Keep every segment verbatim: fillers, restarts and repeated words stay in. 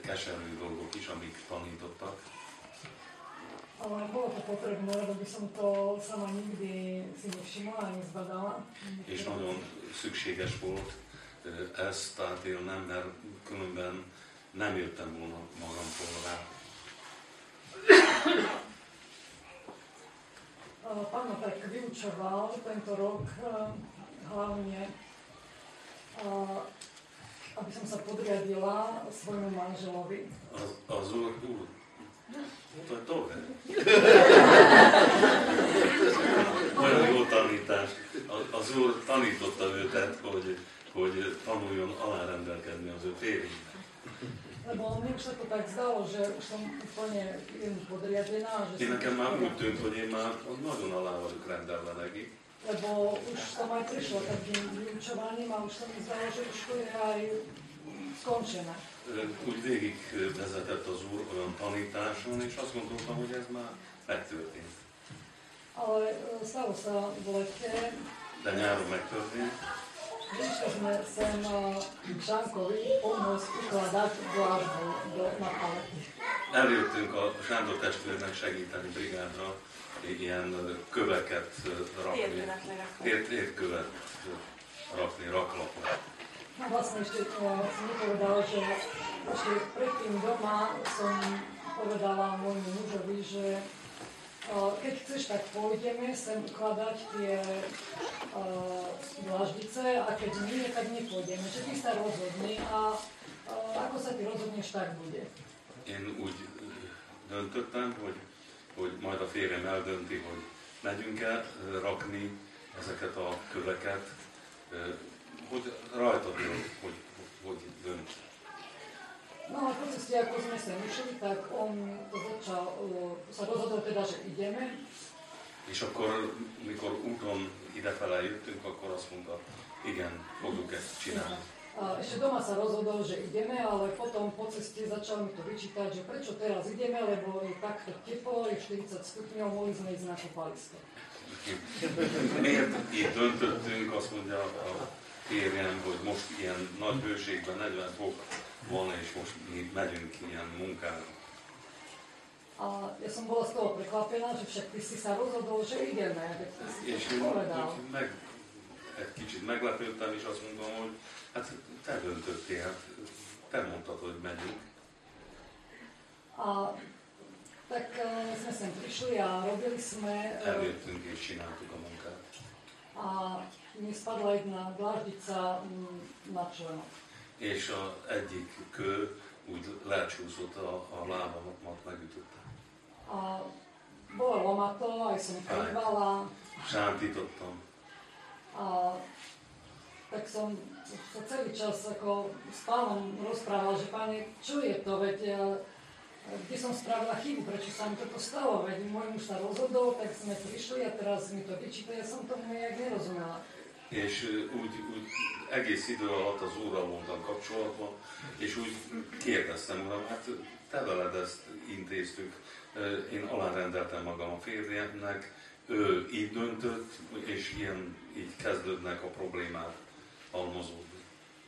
keserű dolgok is, amik tanítottak. Ale bolo to potrebné, lebo by som to sama nikdy si nevšimla ani zbadala. És nagyon szükséges volt ez, tehát én nem, mert különben nem jöttem volna magamtól rá. Pán ma tak vyučoval tento rok hlavne, aby som sa podriadila svojmu manželovi. Az, az úr, úr, to je dobré. Olyan jó tanítás. Az úr tanította őtet, hogy, hogy tanuljon alárendelkedni az ő férjének. Lebo mne už sa to tak zdalo, že už som úplne podriadená. Én nekem már úgy tűnt, hogy én már nagyon alá vagyok rendelve neki. Lebo už som aj prišla takým vyučovaním a už sa mi zdalo, že už to je aj skončené. Úgy végig vezetett az úr olyan tanításon, és azt gondoltam, hogy ez már megtörtént. Ale stalo sa v lete. De nyáron megtörtént. Vyšli sme sem Sánkovi pomôcť ukladať dlážbu na palety. Eljöttünk a Sándor testvérnek segíteni brigádra, ilyen köveket rakni, értkövet rakni, raklapot. No vlastne ešte som nepovedala, že ešte predtým doma som povedala môjmu mužovi, že keď chceš, tak pôjdeme sem ukladať tie uh, dlaždice a keď nie, tak nepôjdeme. Že ty sa rozhodni a uh, ako sa ty rozhodneš, tak bude. Én úgy döntöttem, hogy, hogy majd a férjem eldönti, hogy megyünk el rakni ezeket a köveket, hogy rajtad jön, hogy, hogy dönts. No a po ceste, ako sme sa išli, tak on to začal, sa rozhodol teda, že ideme. És akkor, mikor úton idefele jöttünk, akkor azt mondta, igen, fogjuk ezt csinálni. A ešte doma sa rozhodol, že ideme, ale potom po ceste začal mi to vyčítať, že prečo teraz ideme, lebo je takto teplo, je štyridsať stupňov, mohli sme ísť na kopalisko. Miért így döntöttünk, azt mondja a férjem, hogy most ilyen nagy hőségben negyven fok van, és most mi megyünk ilyen munkára. A ja som bola z toho prekvapená, že však ty si sa rozhodol, že ideme, tak ty si és to povedal. Meg, egy kicsit meglepődtem, és azt mondom, hogy hát te döntöttél, hát te mondtad, hogy megyünk. A tak uh, sme sem prišli a robili sme... Uh, Eljöttünk és csináltuk a munkát. A mi spadla jedna dláždica um, na členok. És a egyik kő úgy lecsúszott a, a lábamat, megütötte. A bola lomato, aj som krývala. Sántítottam. A tak som sa celý čas ako s pánom rozprával, že páne, čo je to, veď kde som spravila chybu, prečo sa mi toto stalo, veď môj muž sa rozhodol, tak sme prišli a teraz mi to vyčíta, ja som tomu nejak nerozumela. És úgy, úgy egész idő alatt az úrral voltam kapcsolatban, és úgy kérdeztem, uram, hát te veled ezt intéztük, én alárendeltem magam a férjemnek, ő így döntött, és ilyen, így kezdődnek a problémák halmozódni.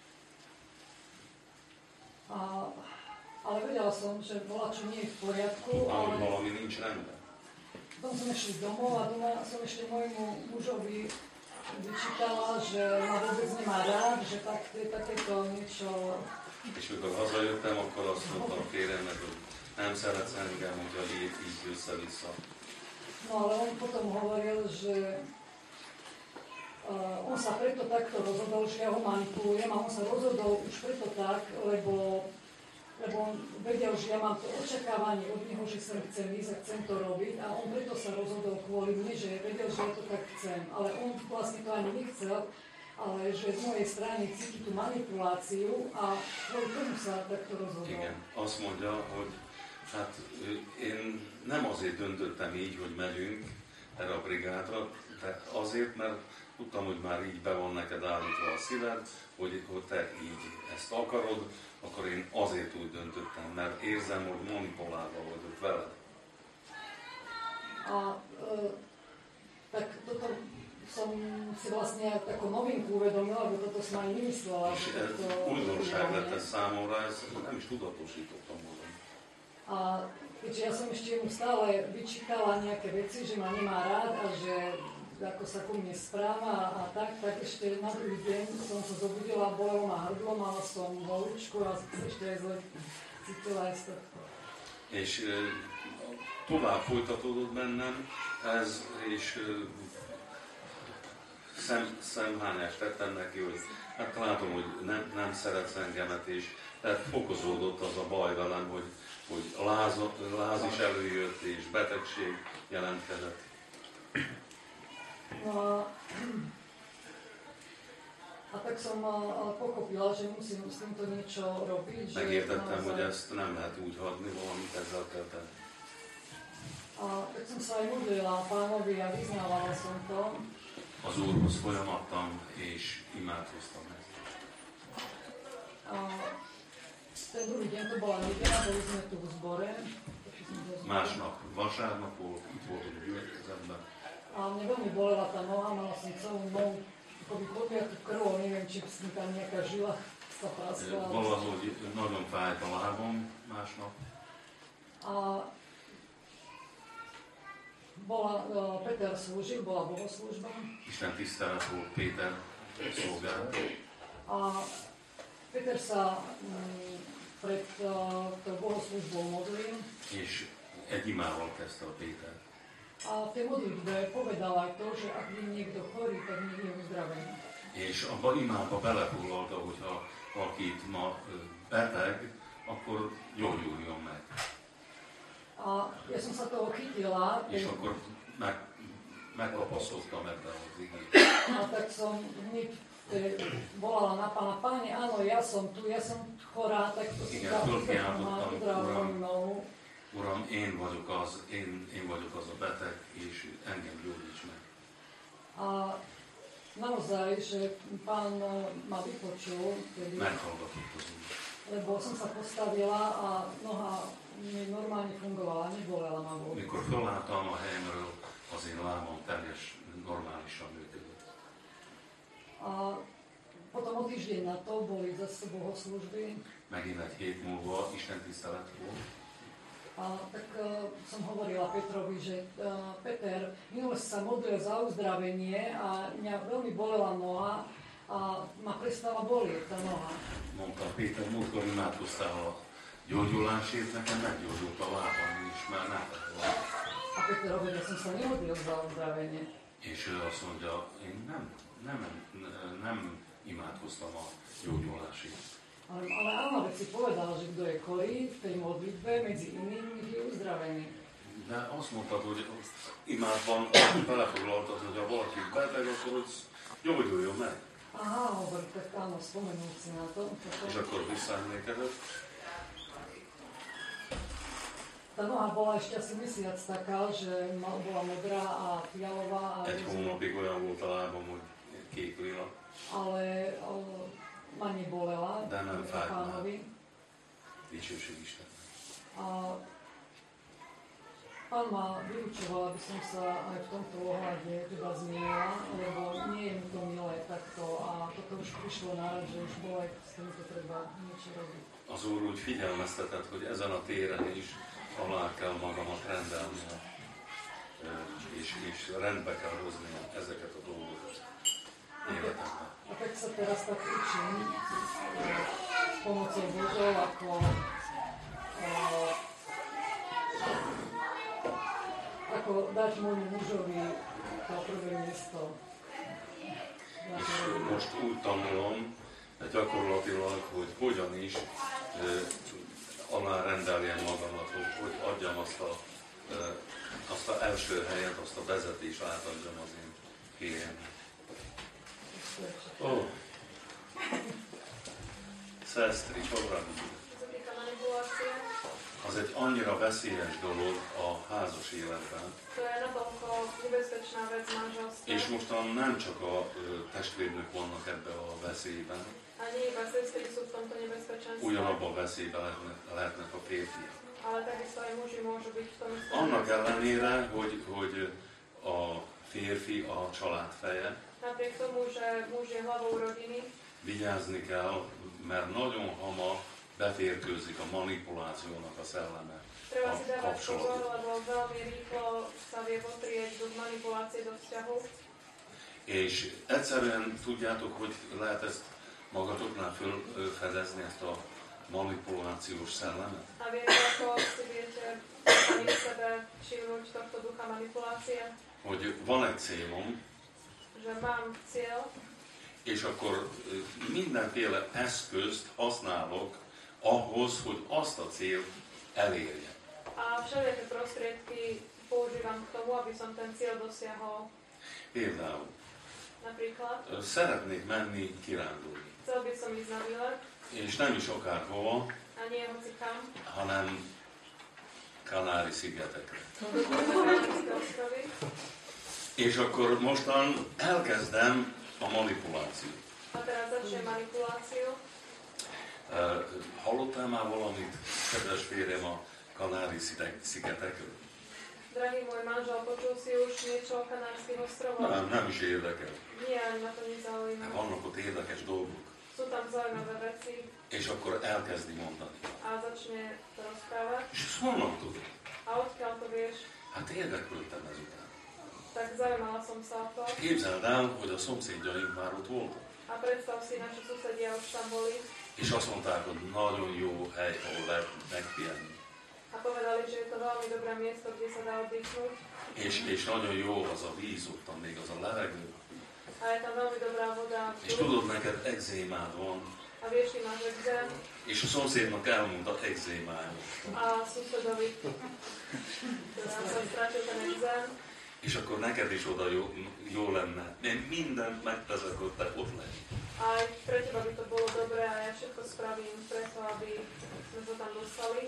A, ale vedela som, že volačo nie je v poriadku, ale... Valami nincs rendben. Potom som išli domov a doma som ešte môjmu mužovi vyčítala, že ma vôbec nemá rád, že tak, je takéto niečo... És mikor hazajöttem, akkor azt mondtam a férjemnek, hogy nem szeretsz engem, hogyha így, így össze-vissza. No ale on potom hovoril, že uh, on sa preto takto rozhodol, že ja ho manipulujem a on sa rozhodol už preto tak, lebo, lebo on vedel, že ja mám to očakávanie od neho, že sem chcem ísť a chcem to robiť a on preto sa rozhodol kvôli mne, že vedel, že ja to tak chcem. Ale on vlastne to ani nechcel, ale že z mojej strany cíti tú manipuláciu a kvôli tomu sa takto rozhodol. Igen, azt mondja, hogy hát én nem azért döntöttem így, hogy megyünk erre a brigádra, de azért, mert tudtam, hogy már így be van neked állítva a szíved, hogy, hogy te így ezt akarod, akkor én azért úgy döntöttem, mert érzem, hogy manipulálva vagyok veled. A e, tak toto som si vlastne ako novinku uvedomila, lebo toto som aj nemyslela. És ez újdonság lett ez számomra, ezt nem is tudatosítottam volna. A keďže ja som ešte mu stále vyčítala nejaké veci, že ma nemá rád a že ako sa ku mne správa a tak, tak ešte na druhý deň som sa zobudila, bolelo ma hrdlo, mala som horúčku a ešte aj zle cítila aj z tohto. És tovább folytatódott bennem ez, és szem, szemhányást tettem neki, hogy hát látom, hogy nem, nem szeretsz engemet, és tehát fokozódott az a baj velem, hogy, hogy láz, láz is előjött, és betegség jelentkezett. No a, a tak som a, pochopila, že musím s týmto niečo robiť. Megértettem, hogy ezt nem lehet úgy hadni, valamit ezzel kell tenni. A tak som sa aj modlila Pánovi a vyznávala som to. Az Úrhoz folyamattam, és imádkoztam ezt. A ten druhý deň to bola nedeľa, boli sme tu v zbore. Másnap vasárnap volt, itt voltunk gyülekezetben. A mne veľmi bolela tá noha, mala som celú nohu akoby podliatú krvou, neviem, či mi tam nejaká žila sa praskla. Valahogy nagyon fájt a lábom másnap. A bola, uh, Peter slúžil, bola bohoslúžba. Isten tisztelet volt, Péter szolgált. A Peter sa um, pred uh, tou bohoslúžbou modlil. És egy imával kezdte a Péter. A v tej modlitbe povedal aj to, že ak je niekto chorý, tak nech je uzdravený. És abba imába belefoglalta, hogyha valaki itt ma beteg, akkor gyógyuljon meg. A ja som sa toho chytila. És akkor meg, megkapaszkodtam ebbe az igét. A tak som hneď volala na Pána, Páne, áno, ja som tu, ja som chorá, tak to si dá uzdravujem nohu. Uram, én vagyok az, én, én vagyok az a beteg, és engem gyógyíts meg. A naozaj, že Pán ma vypočul, tedy, meghallgatott az Úr. Lebo som sa postavila a noha mi normálne fungovala, nebolela ma vôbec. Mikor fölálltam a helyemről, az én lábam teljes, normálisan működött. A potom o týždeň na to boli zase bohoslúžby. Megint egy hét múlva Isten tisztelet volt. A tak uh, som hovorila Petrovi, že uh, Peter, minule sa modlil za uzdravenie a mňa veľmi bolela noha a ma prestala bolieť tá noha. Mondtam, Péter, múltkor imádkoztál a gyógyulásért, nekem meggyógyult a lábam, és már nálad van. A Peter hovorí, ja som sa nemodlil za uzdravenie. És ő azt mondja, én nem, nem, nem imádkoztam a gyógyulásért. Ale, ale áno, veď si povedal, že kto je chorý v tej modlitbe, medzi iným je uzdravený. De azt mondtad, hogy imádban belefoglaltad, hogy ha valaki beteg, akkor hogy gyógyuljon meg. Aha, hovorí, tak áno, spomenul si na to. Toto. És akkor visszaemlékezett. Tá noha bola ešte asi mesiac taká, že bola modrá a fialová. A egy hónapig olyan volt a lábam, hogy kék lila. Ale o, ma nebolela. De nem fájt már. Dicsőség Isten. A Pán ma vyučoval, aby som sa aj v tomto ohľade teda zmienila, lebo nie je mi to milé takto a toto už prišlo na rad, že už bolo aj s týmto treba niečo robiť. Az Úr úgy figyelmeztetett, hogy ezen a téren is alá kell magamat rendelni, és, és rendbe kell hozni ezeket a dolgokat életemben. A tak sa teraz tak učím s pomocou Božou, ako ako dať môjmu mužovi to prvé miesto. És most úgy tanulom gyakorlatilag, hogy hogyan is e, alárendeljem magamat, hogy, hogy adjam azt a, e, azt a első helyet, azt a vezetést átadjam az én férjemnek. Ó, oh. Szesztri, csobrani. Az egy annyira veszélyes dolog a házas életben. És mostan nem csak a testvérnők vannak ebben a veszélyben. Ugyanabban a veszélyben lehetnek, lehetnek a férfiak. Annak ellenére, hogy, hogy a férfi a család feje. Napriek tomu, že muž je hlavou rodiny, Vigyázni kell, mert nagyon hamar beférkőzik a manipulációnak a szelleme treba si a dávať pozor, kapcsolatban. lebo veľmi rýchlo sa vie potrieť do manipulácie do vzťahu. És egyszerűen tudjátok, hogy lehet ezt magatoknál fölfedezni, ezt a manipulációs szellemet? A viete, ako si viete sami v sebe všimnúť tohto ducha manipulácie? Hogy van egy célom, Že mám cieľ és akkor mindenféle eszközt használok ahhoz, hogy azt a célt elérjem. a všelijaké prostriedky používam k tomu, aby som ten cieľ dosiahol. Például Napríklad, szeretnék menni kirándulni, chcel by som ísť na výlet, és nem is akárhova, a nie hocikam, hanem Kanári-szigetekre. Kanárske ostrovy. És akkor mostan elkezdem a manipulációt. A teraz začnem manipuláciu. Uh, hallottál már valamit, kedves férjem, a Kanári-szigetekről? Drahý môj manžel, počul si už niečo o Kanárskych ostrovoch? Nem, nem is érdekel. Nie, ani ma to nezaujíma. Vannak ott érdekes dolgok. Sú tam zaujímavé veci És akkor elkezdi mondani. a začne to rozprávať. És ezt honnan tudod? A odkiaľ to vieš? Hát érdeklődtem ezután. Tak zaujímala som sa o to. Képzeld el, hogy a szomszédjaink már ott voltak. A predstav si, naši susedia už tam boli És azt mondták, hogy nagyon jó hely, ahol lehet megpihenni. a povedali, že je to veľmi dobré miesto, kde sa dá oddychnúť. És, és nagyon jó az a víz, ottan még az a levegő. A je tam veľmi dobrá voda. És tudod, neked egzémád van. A vieš, ty máš exém És a szomszédnak elmondta egzémája. a susedovi, teda sa strátil ten exém. És akkor neked is oda jó, jó lenne. Én mindent megteszek, hogy te ott lenni. A aj pre teba by to bolo dobré a ja všetko spravím preto, aby sme sa tam dostali.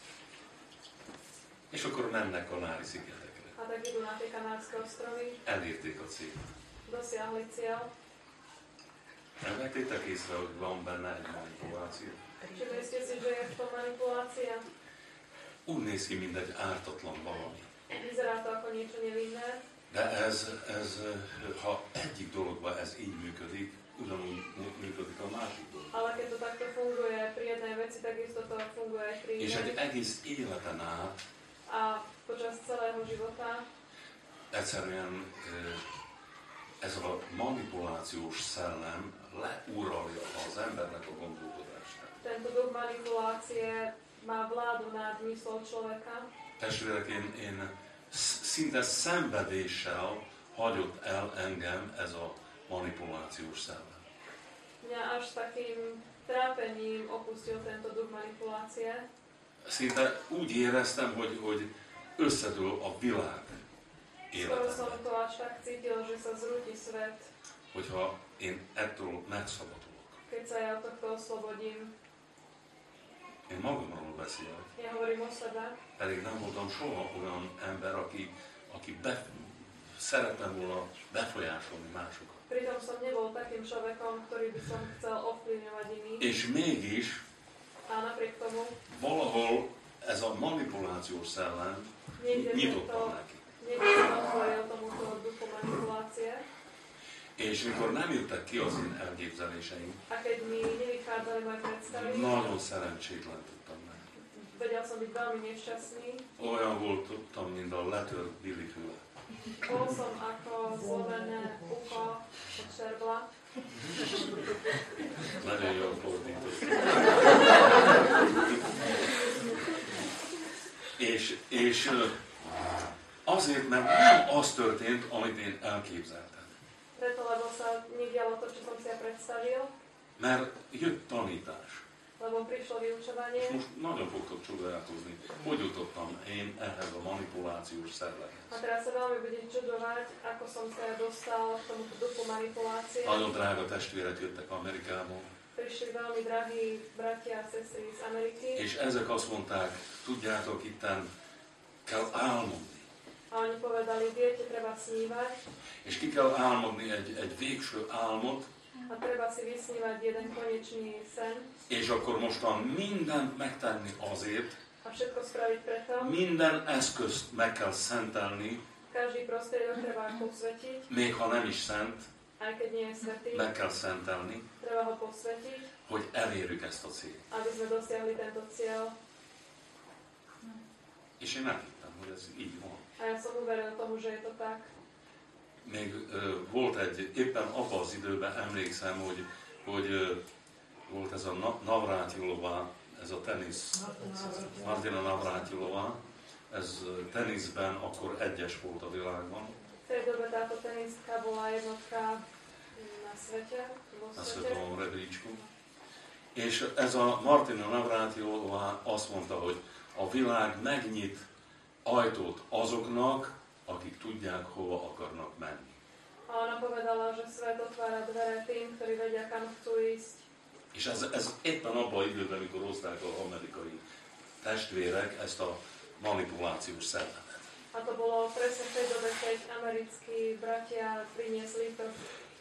És akkor mennek Kanári-szigetekre. A tak idú na tie Kanárske ostrovy, Elérték a célt. dosiahli cieľ. Nem vettétek észre, hogy van benne egy manipuláció? Všimli ste si, že je v tom manipulácia? Úgy néz ki, mint egy ártatlan valami. Vyzerá to ako niečo nevinné, De ez, ez, ha egyik dologban ez így működik, ugyanúgy működik a másik dolog. ale keď to takto funguje pri jednej veci, takisto to funguje aj pri És egy inej. egész életen át A počas celého života egyszerűen ez a manipulációs szellem leuralja az embernek a gondolkodását. tento duch manipulácie má vládu nad myslou človeka. Testvérek, én, én szinte szenvedéssel hagyott el engem ez a manipulációs szellem. Mňa až s takým trápením opustil tento duch manipulácie. Szinte úgy éreztem, hogy, hogy összedől a világ Skoro som életemben, to až tak cítil, že sa zrúti svet, hogyha én ettől megszabadulok. keď sa ja od tohto oslobodím. Én magamról beszélek, Ja hovorím o sebe, pedig nem voltam soha olyan ember, aki, aki be, szerettem volna befolyásolni másokat. pritom som nebol takým človekom, ktorý by som chcel ovplyvňovať iných. És mégis A napriek tomu valahol ez a manipulációs szellem niekde nyitottam tento, neki. niekde sa otvoril tomuto duchu manipulácie. És mikor nem jöttek ki az én elképzeléseim, A keď mi nevychádzali moje predstavy, nagyon szerencsétlen tudtam lenni. vedel som byť veľmi nešťastný. Olyan voltam, mint a letört bilifüle. Bol som ako zlomené ucho od šerbla. Nagyon jól fordított. és, és azért, mert nem az történt, amit én elképzeltem. Preto, lebo sa nedialo to, čo som si ja predstavil, Mert jött tanítás. lebo prišlo vyučovanie. És most nagyon fogtok csodálkozni, hogy jutottam én ehhez a manipulációs A szellemhez. teraz sa veľmi budem čudovať, ako som sa ja dostal k tomuto duchu manipulácie. Nagyon drága testvérek jöttek Amerikából, Prišli veľmi drahí bratia a sestry z Ameriky és ezek azt mondták, tudjátok, itten kell álmodni. a oni povedali, viete, treba snívať És ki kell álmodni egy, egy végső álmot, a treba si vysnívať jeden konečný sen és akkor mostan mindent megtenni azért, a všetko spraviť preto, minden eszközt meg kell szentelni Každý prostriedok treba posvetiť, még ha nem is szent, aj keď nie je svätý, meg kell szentelni, treba ho posvetiť, hogy elérjük ezt a célt. aby sme dosiahli tento cieľ. És én elhittem, hogy ez így van. A ja som uveril tomu, že je to tak. Még ö, volt egy, éppen abban az időben emlékszem, hogy, hogy ö, volt ez a Navrátilová, ez a tenisz, Martina Navrátilová, ez teniszben akkor egyes volt a világban. V tej dobe táto tenistka bola jednotka na svete, vo Na svete. svetovom rebríčku. És ez a Martina Navrátilová azt mondta, hogy a világ megnyit ajtót azoknak, akik tudják, hova akarnak menni. A ona povedala, že svet otvára dvere tým, ktorí vedia, kam chcú ísť. És ez, ez éppen abban az időben, amikor hozták az amerikai testvérek ezt a manipulációs szellemet. A to bolo presne v tej dobe, keď americkí bratia priniesli to.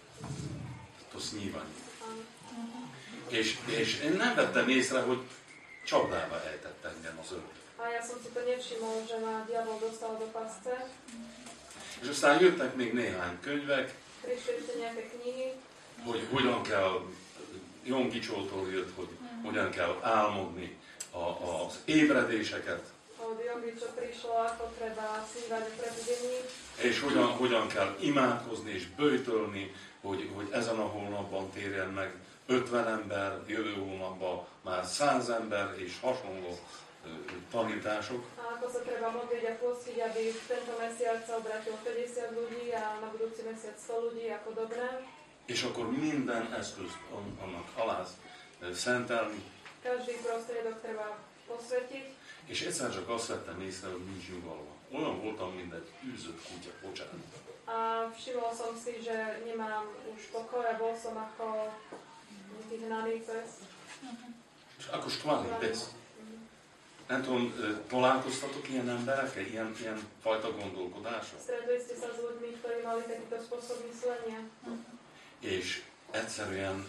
To snívanie. Áno. És, és én nem vettem észre, hogy csapdába ejtett engem az ördög. A ja som si to nevšimol, že ma diabol dostal do pasce. És aztán jöttek még néhány könyvek, Prišli ešte nejaké knihy, hogy hogyan kell, Jon Gicsótól jött, hogy hogyan kell álmodni a, az ébredéseket, od Jongy, čo prišlo, ako treba snívať o prebudení. és hogyan, hogyan kell imádkozni és böjtölni, hogy, hogy ezen a hónapban térjen meg ötven ember, jövő hónapban már száz ember, és hasonló ö, tanítások. A ako sa treba modliť a postiť, aby tento mesiac sa obratilo päťdesiat ľudí a na budúci mesiac sto ľudí a podobné. És akkor minden eszközt an- annak alá ö, szentelni. Každý prostriedok treba posvetiť. És egyszer csak azt vettem észre, hogy nincs nyugalma. Olyan voltam, mint egy űzött kutya, bocsánat. A všimol som si, že nemám už pokoj a bol som ako nejaký hnaný pes. És akkor stválni, pec. Nem tudom, ö, találkoztatok ilyen emberekkel, ilyen, ilyen fajta gondolkodásra? Stretli ste sa s ľuďmi, ktorí mali takýto spôsob myslenia. És egyszerűen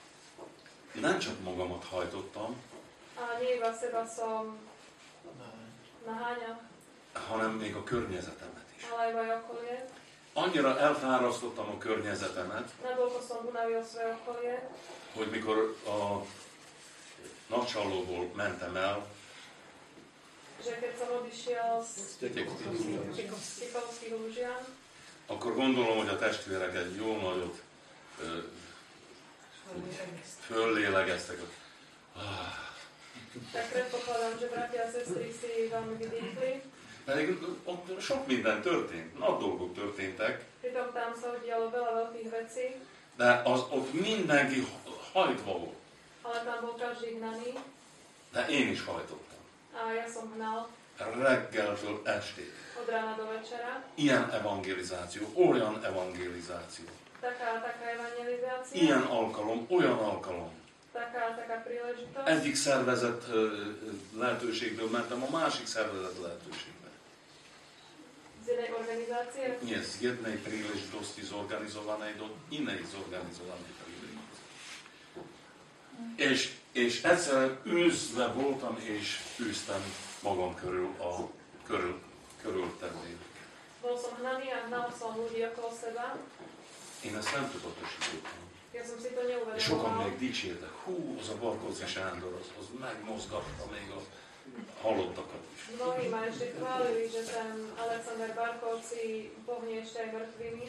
nem csak magamat hajtottam, A nie iba seba som naháňal, hanem még a környezetemet is. ale aj moje okolie. Annyira elfárasztottam a környezetemet, Natoľko som unavil svoje okolie, hogy mikor a Nagysallóból mentem el, že keď som odišiel z Tikovských Lúžian, akkor gondolom, hogy a testvérek egy jó nagyot ö, föllélegeztek. Ah, tak predpokladám, že bratia a sestry si veľmi vydýchli. pedig ott sok minden történt, nagy dolgok történtek, Pritom tam sa udialo veľa veľkých vecí, de az, ott mindenki hajtva volt. ale tam bol každý hnaný De én is hajtottam. a ja som hnal Reggeltől estig. od rána do večera. Ilyen evangelizáció, olyan evangelizáció. Taká, taká evangelizácia, Ilyen alkalom, olyan alkalom. taká, taká príležitosť. Egyik szervezet ö, ö, lehetőségből mentem a másik szervezet lehetőségbe. Z jednej organizácie. Nie, z jednej príležitosti zorganizovanej do inej zorganizovanej príležitosti. És, és egyszer űzve voltam, és űztem magam körül a körül, körültevőnek. Bol som hnaný a hnal som ľudí okolo seba. Én ezt nem tudatosítottam. Ja som si to És sokan neuvedomoval. még dicsértek. Hú, az a Barkóczi Sándor, az, az megmozgatta még a halottakat is. Mnohí ma ešte chválili, že ten Alexander Barkovci pohne ešte aj mŕtvými.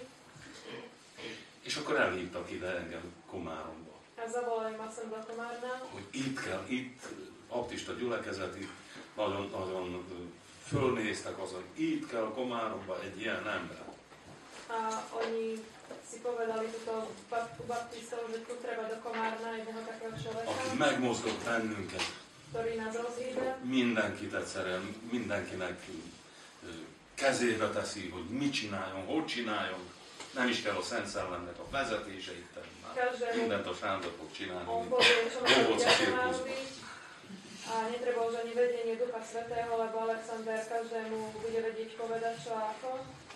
És akkor elhívtak ide engem Komáromba. A zavolali ma sem do Komárna, Hogy itt kell, itt, baptista gyülekezet, itt nagyon, nagyon fölnéztek azon, hogy itt kell Komáromba egy ilyen ember. a oni si povedali tuto baptistov, že tu treba do Komárna jedného takého Aki človeka, megmozgat bennünket, ktorý nás rozhýbe. mindenkit egyszerűen, mindenkinek ö, kezébe teszi, hogy mit csináljon, hogy csináljon. Nem is kell a Szent Szellemnek a vezetése itt már. Mindent a Sándor fog csinálni. On povie, čo má Jó robiť volt a cirkuszban. Komárovi. A netreba už ani vedenie Ducha Svätého, lebo Alexander každému bude vedieť povedať, čo a ako.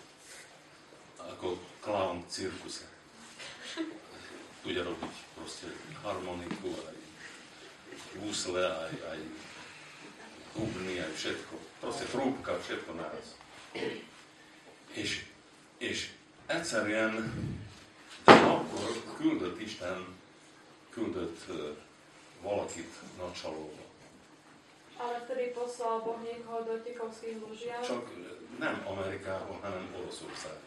Ako clown cirkuse. Bude robiť proste harmoniku, aj husle, aj, aj hubny, aj všetko. Proste trúbka, všetko naraz. És, és egyszerűen, de akkor küldött Isten, küldött uh, valakit nagy csalóba. Ale vtedy poslal Boh niekoho do Tikovských Lužian. Csak nem Amerikában, hanem Oroszországban.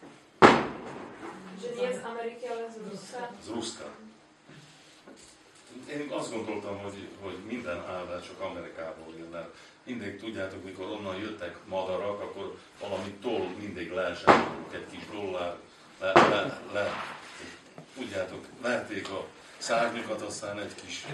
Že nie z Ameriky, ale z Ruska. Z Ruska. Én azt gondoltam, hogy, hogy minden áldás csak Amerikából jön, mert mindig tudjátok, mikor onnan jöttek madarak, akkor valami toll mindig leesett, egy kis rollár, le, le, le, tudjátok, verték a szárnyukat, aztán egy kis...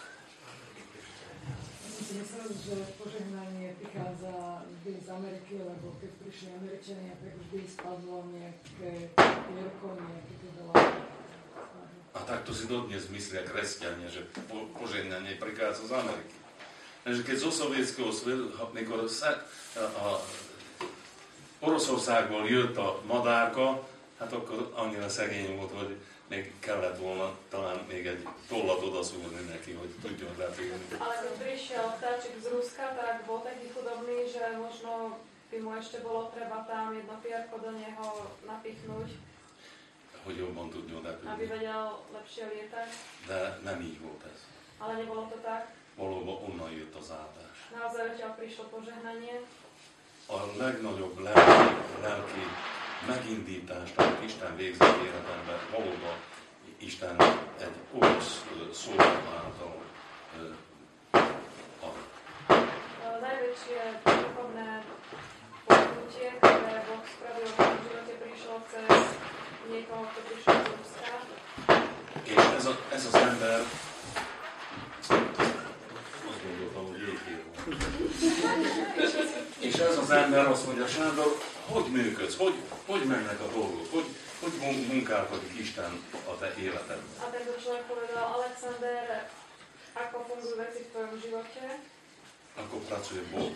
Myslím sразу, že požehnanie prichádza vždy z Ameriky, lebo keď prišli Američania, tak vždy spadlo nejaké pierko, nejaké teda látky. A takto si dodnes myslia kresťania, že po, požehnanie prichádza z Ameriky. Takže keď zo sovietského svetu, mikor sa, a, a Oroszországból jött a madárka, hát akkor annyira szegény volt, hogy még kellett volna talán még egy tollat odaszúrni neki, hogy tudjon repülni. Ale keď prišiel vtáčik z Ruska, tak bol taký chudobný, že možno by mu ešte bolo treba tam jedno pierko do neho napichnúť, Hogy jobban tudjon aby repülni. vedel lepšie lietať. De nem így volt ez. Ale nebolo to tak. Valóban onnan jött az áldás. Naozaj odtiaľ prišlo požehnanie. A legnagyobb lelki, lelki megindítást, amit Isten végzett életemben, valóban Isten egy orosz szolgál által ad. Najväčšie duchovné pohnutie, ktoré Boh spravil v mojom živote, prišlo cez niekoho, kto prišiel z Ruska. És ez, a, ez az ember, azt gondoltam, hogy jégkér volt. És ez az ember azt mondja, Sándor, hogy működsz, hogy, hogy mennek a dolgok, hogy, hogy munkálkodik Isten a te életedben. A tento človek povedal, Alexander, ako fungujú veci v tvojom živote? Akkor pracuje Bóg.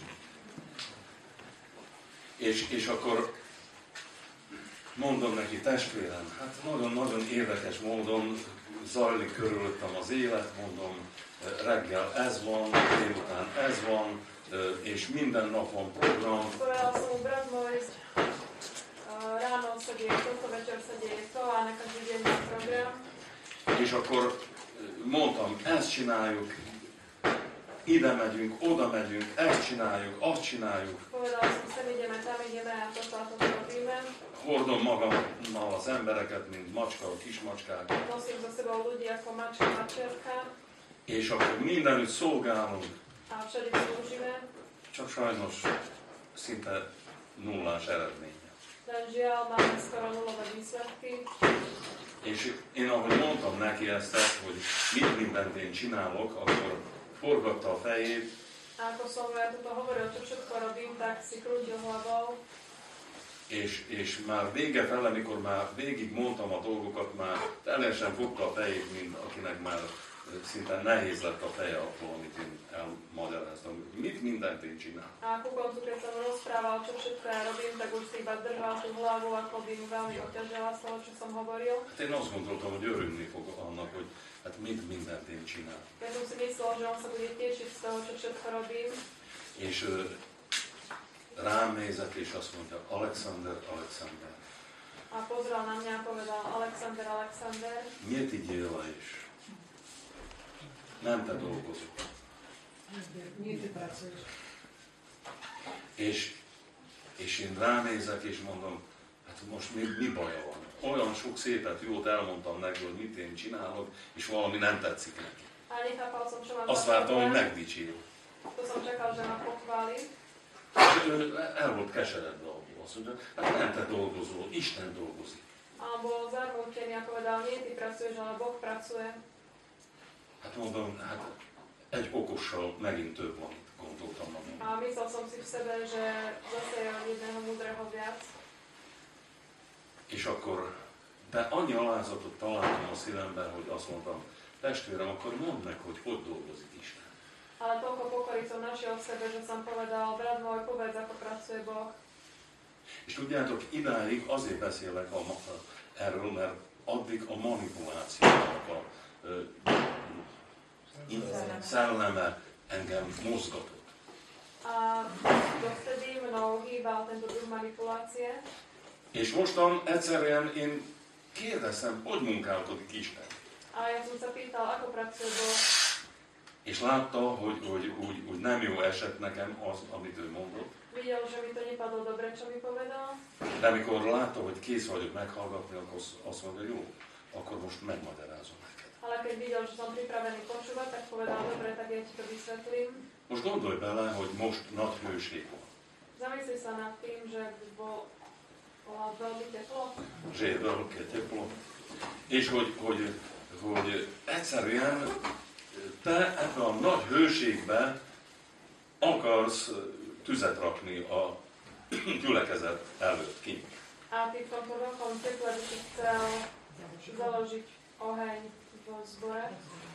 És, és akkor mondom neki, testvérem, hát nagyon-nagyon érdekes módon zajlik körülöttem az élet, mondom, reggel ez van, délután ez van, és minden nap van program. Povedal som mu, brat môj, ráno sa deje toto, večer sa deje to a na každý deň má program. És akkor mondtam, ezt csináljuk, ide megyünk, oda megyünk, ezt csináljuk, azt csináljuk. Povedal som, sem ideme, tam ideme a toto a toto robíme. Hordom magammal az embereket, mint macska, a kismacskák. Nosím za sebou ľudí ako mačka, mačiatka És akkor mindenütt szolgálunk, a všade slúžime. csak sajnos szinte nullás eredménye. Len žiaľ, máme skoro nulové výsledky. És én ahogy mondtam neki ezt, hogy mit mindent én csinálok, akkor forgatta a fejét, A ako som ja toto hovoril, čo všetko robím, tak si krútil hlavou. és, és már vége fele, mikor már végig mondtam a dolgokat, már teljesen fogta a fejét, mint akinek már szinte nehéz lett a feje attól, amit én elmagyaráztam. Mit mindent én csinál. A ku koncu, keď som rozprával, čo všetko ja robím, tak už si iba držal tú hlavu, ako by mu veľmi oťažila z toho, čo som hovoril. Hát én azt gondoltam, hogy örülni fog annak, hogy hát mit mindent én csinál. Ja som si myslel, že on sa bude tešiť z toho, čo všetko robím. És ö, rám nézett, és azt mondta, Alexander, Alexander, A pozrel na mňa a povedal, Alexander, Alexander, miért így élsz? Nem te dolgozol. Miért ty pracuješ? És, és én ránézek, és mondom, hát most mi, mi baja van? Olyan sok szépet, jót elmondtam neki, hogy mit én csinálok, és valami nem tetszik neki. a nechápal som, čo mám Azt vártam, hogy zapravé. megdicsérj. To som čakal, že ma pochváli. És ő el volt keseredve abból. Azt mondja, hát nem te dolgozol, Isten dolgozik. A on bol zarmútený a povedal, nie ty pracuješ, ale Boh pracuje. Hát mondom, hát egy okossal megint több van, gondoltam magam. A myslel som si v sebe, že zase je od jedného múdreho viac. És akkor, de annyi alázatot találtam a szívemben, hogy azt mondtam, testvérem, akkor mondd meg, hogy hogy dolgozik Isten. Ale toľko pokory som našiel v sebe, že som povedal, brat môj, povedz, ako pracuje Boh. És tudjátok, idáig azért beszélek a, a, erről, mert addig a manipulációnak a ö, szelleme engem mozgatott. A dovtedy mnou hýbal tento duch manipulácie. És mostan egyszerűen én kérdeztem, hogy munkálkodik Isten. A ja som sa pýtal, ako pracuje Boh. És látta, hogy, hogy úgy, úgy nem jó esett nekem az, amit ő mondott. Videl, že mi to nepadlo dobre, čo mi povedal. De amikor látta, hogy kész vagyok meghallgatni, akkor azt mondja, jó, akkor most megmagyarázom neked. Ale keď videl, že som pripravený počúvať, tak povedal, dobre, tak ja ti to vysvetlím. Most gondolj bele, hogy most nagy hőség van. Zamysli sa nad tým, že by bol, bola veľmi teplo. Že je veľké teplo. És hogy, hogy, hogy egyszerűen te ebben a nagy hőségben akarsz tüzet rakni a gyülekezet előtt kint. A ty v tomto veľkom teple by si chcel založiť oheň v zbore.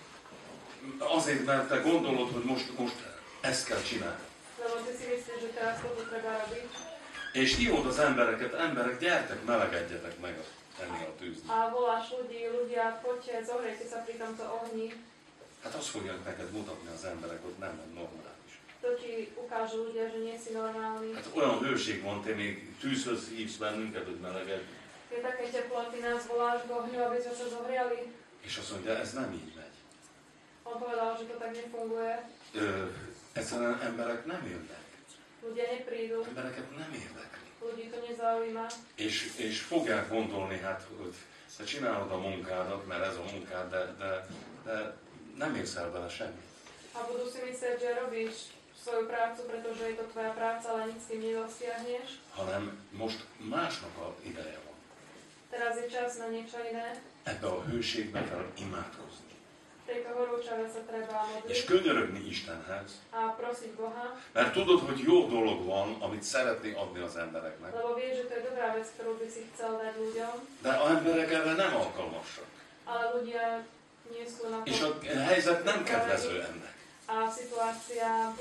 Azért, mert te gondolod, hogy most, most ezt kell csinálni. Lebo ty si myslíš, že teraz toto treba robiť. És hívod az embereket, emberek, gyertek, melegedjetek meg ennél a tűzni. A voláš ľudí, ľudia, poďte, zohrejte sa pri tomto ohni. Hát azt fogják neked mutatni az emberek, hogy nem normális. To ti ukážu ľudia, že nie si normálny. Hát olyan hőség van, te még tűzhöz hívsz bennünket, hogy meleged. Je také teplo, ty nás voláš k ohňu, aby sme sa zohriali. És azt mondja, ez nem így megy. On povedal, že to tak nefunguje. Ö, egyszerűen emberek nem jönnek. Ľudia neprídu, Embereket nem érdekli. ľudí to nezaujíma. És, és fogják gondolni, hát, hogy te csinálod a munkádat, mert ez a munkád, de, de, de nem érsz el vele semmit. A budú si myslieť, že robíš svoju prácu, pretože je to tvoja práca, ale nic s tým nedosiahneš. Hanem most másnak a ideje van. Teraz je čas na niečo iné. Ebbe a hőségbe kell imádkozni. V tejto horúčave sa treba És modliť könyörögni Istenhez. a prosiť Boha, Mert tudod, hogy jó dolog van, amit szeretné adni az embereknek. lebo vieš, že to je dobrá vec, ktorú by si chcel dať ľuďom, De az emberek erre nem alkalmasak. ale ľudia nie sú na És to. a helyzet nem kedvező ennek. A situácia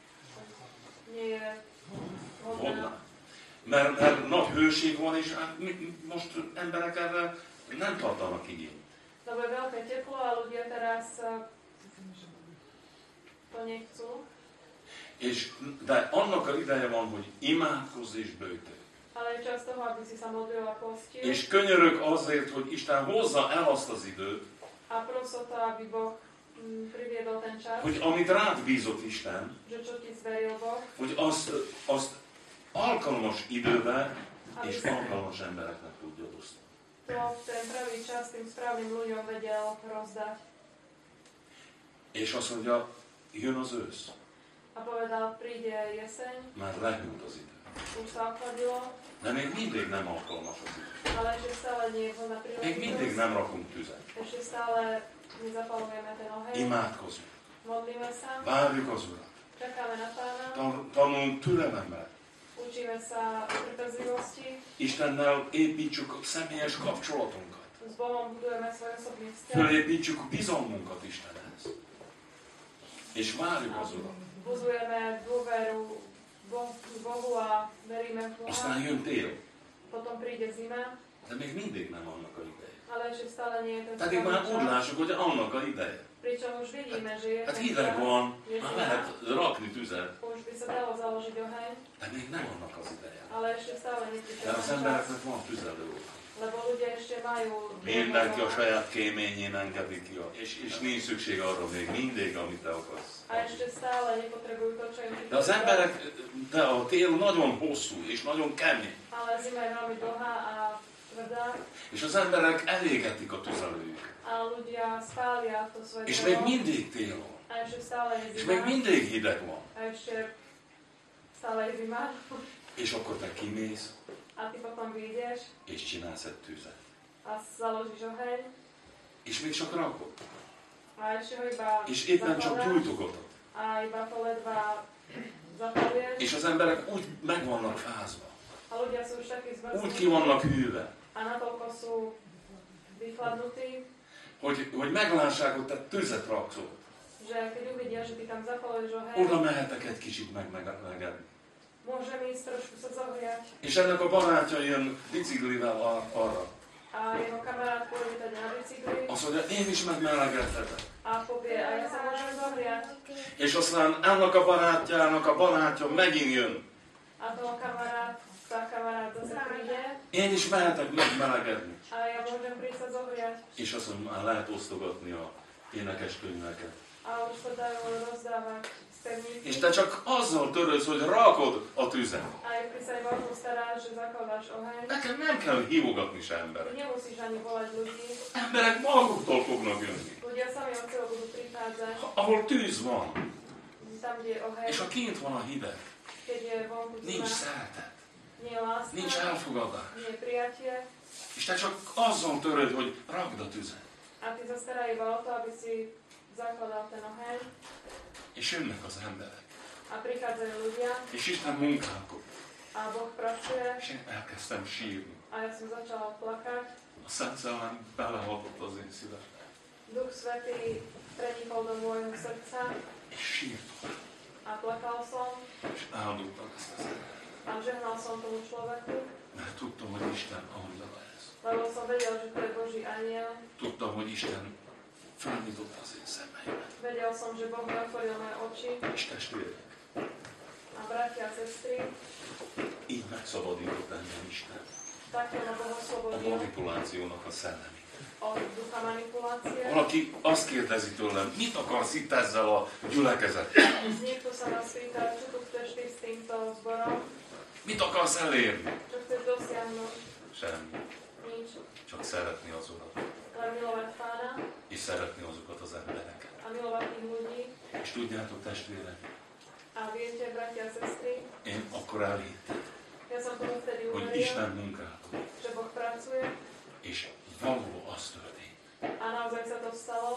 nie je hodná. Hodná. Mert, mert nagy hőség van, és hát mi, most emberek erre nem tartanak igényt. Lebo je veľké teplo a ľudia teraz eh, to nechcú. És, de annak a ideje van, hogy imádkozz és bőtölj. Ale je čas toho, aby si sa modlil a postil. És könyörög azért, hogy Isten hozza el azt az időt, A pros o to, aby Boh mm, priviedol ten čas, hogy amit rád bízott Isten, že čo ti zveril Boh, hogy azt, azt alkalmas időben aby és si alkalmas embereknek tudja osztani. to ten pravý čas tým správnym ľuďom vedel rozdať. És azt mondja, jön az ősz, A povedal, príde jeseň, már lehűlt az idő. už sa ochladilo, De még mindig nem alkalmas az idő. ale ešte stále nie je vhodná Még mindig príležitosť. nem rakunk tüzet. Ešte stále nezapalujeme ten oheň, Imádkozunk, modlíme sa, várjuk az Urat, čakáme na Pána, Tan- tanulunk türelemben. učíme sa trpezlivosti, Istennel építsük a személyes kapcsolatunkat. s Bohom budujeme svoj osobný vzťah, Fölépítsük a bizalmunkat Istenhez. És várjuk az Urat. budujeme dôveru Bohu, Bohu a veríme v Boha. Aztán jön tél, Potom príde zima, de még mindig nem annak a ideje. ale ešte stále nie je ten Pedig már správny úgy čas. lássuk, hogy annak a ideje. Pričom už vidíme, že je Hát ten hideg čas, van, je már zima, lehet rakni tüzet, už by sa dalo založiť oheň, de még nem annak az ideje. ale ešte stále De neprišiel az ten čas, embereknek van tüzelők. lebo ľudia ešte majú Mindenki a saját kéményén engedi ki, és, és nincs szükség arra még mindig, amit te akarsz. a ešte stále nepotrebujú to, čo im De az emberek, de a tél nagyon hosszú és nagyon kemény. ale zima je veľmi dlhá a tvrdá És az emberek elégetik a tüzelőjüket. a ľudia spália to svoje És telo még mindig tél van. a ešte stále je És zima még mindig hideg van. a ešte stále je zima És akkor te kimész, a ty potom vyjdeš és csinálsz egy tüzet. a založíš oheň És még csak rakod. a ešte ho iba És éppen csak zapadáš gyújtogatod. a iba to ledva zapaluješ És az emberek úgy meg vannak fázva. a ľudia sú už takí Úgy ki zmrznutí vannak hűve, a natoľko sú vychladnutí, hogy, hogy meglássák, hogy te tüzet raksz ott. že keď uvidia, že ty tam zapaluješ oheň, Oda mehetek egy kicsit meg, meg, megedni. môžem ísť trošku sa zohriať. És ennek a barátja jön biciklivel ar- arra. A jeho kamarát pôjde teda na bicykli Azt mondja, én is megmelegedhetek. a povie, a ja sa môžem zohriať. És aztán annak a barátjának a barátja megint jön. A toho kamarát, sa kamarát zase príde Én is mehetek megmelegedni. a ja môžem prísť sa zohriať. És azt mondom, már lehet osztogatni a énekeskönyveket. A už sa dajú rozdávať spevníky. És te csak azzal törődsz, hogy rakod a tüzet. A ty sa iba o to staráš, že zakladáš oheň. Nekem nem kell hívogatni se Ty emberek. nemusíš ani volať ľudí. Emberek maguktól fognak jönni. Ľudia sami od seba budú prichádzať. Ahol tűz van, Tam, kde je oheň. és ha kint van a hideg, Keď je vonku nincs tma. szeretet, Nie je láska. nincs elfogadás. Nie je prijatie. És te csak azzal töröd, hogy rakd a tüzet. A ty sa stará iba o to, aby si zakladal ten oheň. És jönnek az emberek. A prichádzajú ľudia. És Isten munkálkodik. A Boh pracuje. És én elkezdtem sírni. A ja som začala plakať. A Szent Szellem belehatott az én szívembe. Duch Svätý prenikol do môjho srdca. És sírtam. A plakal som. És áldottam ezt az embert. A žehnal som tomu človeku. Mert tudtam, hogy Isten angyala ez. Lebo som vedel, že to je Boží anjel. Tudtam, hogy Isten felnyitotta az én szemeimet. Vedel som, že Boh mi otvoril moje oči. És testvérek, A bratia a sestry. így megszabadított engem Isten. Takto ma Boh A oslobodil manipulációnak a szellemi. od ducha manipulácie. Valaki azt kérdezi tőlem, mit akarsz itt ezzel a gyülekezet? Niekto sa nás pýta, čo tu chceš ty s týmto zborom? Mit akarsz elérni? Čo chceš dosiahnuť? Semmi. Nič. Csak szeretni az Urat. Len milovať Pána És szeretni azokat az embereket. a milovať tých ľudí. És tudjátok, testvérek, A viete, bratia a sestry, én akkor elhittem, ja som tomu vtedy hogy uveril, Isten munkálkodik. že Boh pracuje És való az történt. a naozaj sa to stalo.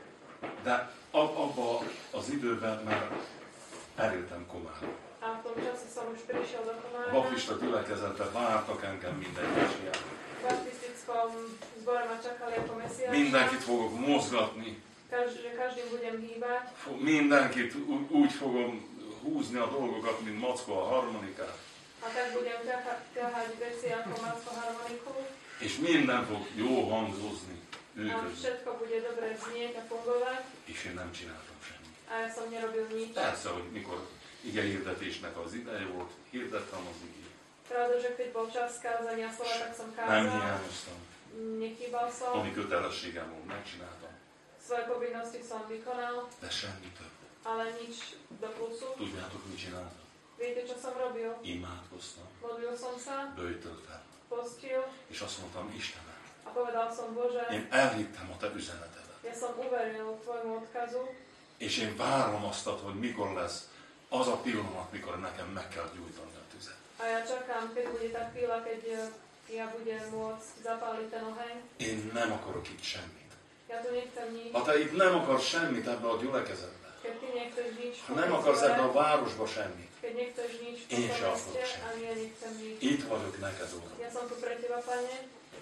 De ab, abba az időben már elértem Komárba. A v tom čase som už prišiel do A Komára. baptista gyülekezetben vártak engem minden mesiát. V baptistickom zbore ma čakali ako mesiáša. Mindenkit fogok mozgatni, Každý, že každým budem hýbať. fo- mindenkit ú- úgy fogom húzni a dolgokat, mint Mackó a harmonikát. A tak budem ťaha- ťahať veci ako Macko harmoniku. És minden fog jó hangzozni, A működni. všetko bude dobre znieť a fungovať. És én nem csináltam semmit. A ja som nerobil nič. Persze, hogy mikor igehirdetésnek az ideje volt, hirdettem az igét. Pravda, že keď bol čas kázania slova, tak som Nem kázal. hiányoztam. Nechýbal som. Ami kötelességem volt, megcsináltam. Svoje povinnosti som vykonal, De semmi több. ale nič do plusu. Tudjátok, mit csináltam? Viete, čo som robil? Imádkoztam, Modlil som sa, böjtöltem, postil és azt mondtam, Istenem, a povedal som, Bože, én elhittem a te üzenetedet, ja som uveril tvojmu odkazu és én várom azt, hogy mikor lesz az a pillanat, mikor nekem meg kell gyújtani a tüzet. a ja čakám, keď bude tá chvíľa, keď eh, ja budem môcť zapáliť ten oheň. Én nem akarok itt semmit. Ja tu nechcem nič. Ha te itt nem akarsz semmit ebbe a gyülekezetbe, Keď ty nechceš nič v ha nem tomto akarsz zbore, ebbe a városba semmit, keď nechceš nič v Én tomto se akarok meste, semmit. ani ja nechcem nič. itt vagyok neked, Uram. Ja som tu pre teba, Pane.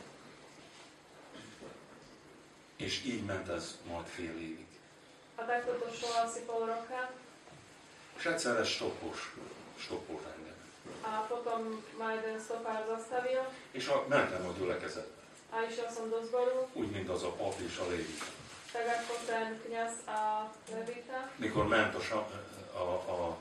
És így ment ez majd fél évig. A takto to šlo asi pol roka. És egyszerre stoppos, stoppolt engem. A potom ma jeden stopár zastavil És a, mentem a gyülekezetbe, a išiel som do zboru, úgy, mint az a pap és a lévita. tak ako ten kňaz a levita. Mikor ment a, sa- a, a,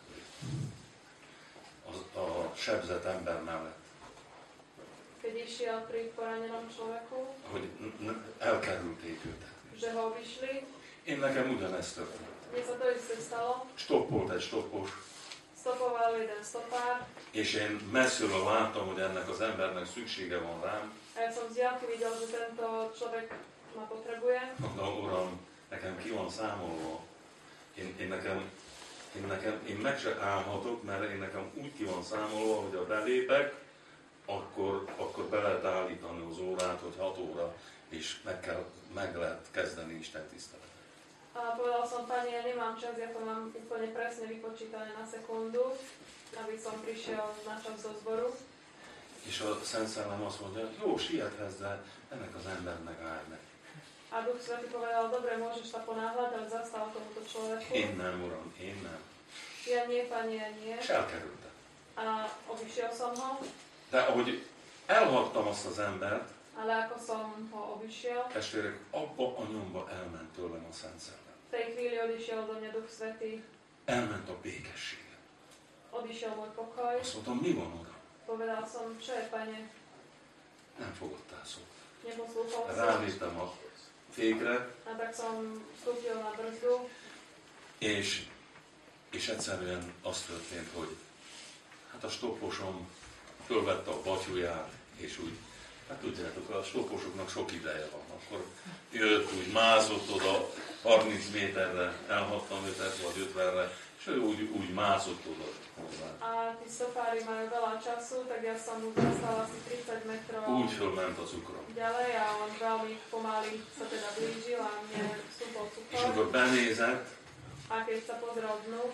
a, a sebzett ember mellett, Keď išiel pri poranenom človeku, hogy n- n- elkerülték őt. že ho obišli. Én nekem ugyanezt történt. Mne sa to isté stalo. Stoppolt egy stoppos, Stopoval jeden stopár és én messziről láttam, hogy ennek az embernek szüksége van rám. a ja som z diaľky videl, že tento človek ma potrebuje. Mondom, Uram, nekem ki van számolva. Én, én, nekem, én, nekem, én meg se állhatok, mert én nekem úgy ki van számolva, hogy ha belépek, akkor, akkor be lehet állítani az órát, hogy hat óra, és meg, kell, meg lehet kezdeni Isten tiszteletet. A povedal som, Pane, ja nemám čas, ja to mám úplne presne vypočítané na sekundu, aby som prišiel na čas do zboru. És a Szent Szellem azt mondja, jó, siethetsz, de ennek az embernek állj meg. A Duch Svätý povedal, dobre, môžeš sa ponáhľať, ale zastav tomuto človeku. Én nem, Uram, én nem. Ja nie, Pane, ja nie. És elkerültem. A obišiel som ho, De ahogy elhagytam azt az embert, ale ako som ho obišiel, testvérek, abba a nyomba elment tőlem a Szent Szellem. v tej chvíli odišiel do mňa Duch Svätý, Elment a békességem. odišiel môj pokoj. Azt mondtam, mi van, Uram? Povedal som, čo je, Pane? Nem fogadtál szót. Neposlúchol som. Ráléptem a fékre, A tak som vstúpil na brzdu. és, és egyszerűen az történt, hogy hát a stopposom fölvette a batyuját, és úgy, hát tudjátok, a stopposoknak sok ideje van. Akkor jött, úgy mászott oda harminc méterre, elhattam őt vagy ötvenre, és ő úgy, úgy mászott oda hozzá. A tí stopári majú veľa času, tak ja som mu dostal asi tridsať metrov Úgy fölment a cukrom. ďalej a on veľmi pomaly sa teda blížil a mne vstúpol És cukor. amikor benézett, A keď sa pozrel dnu,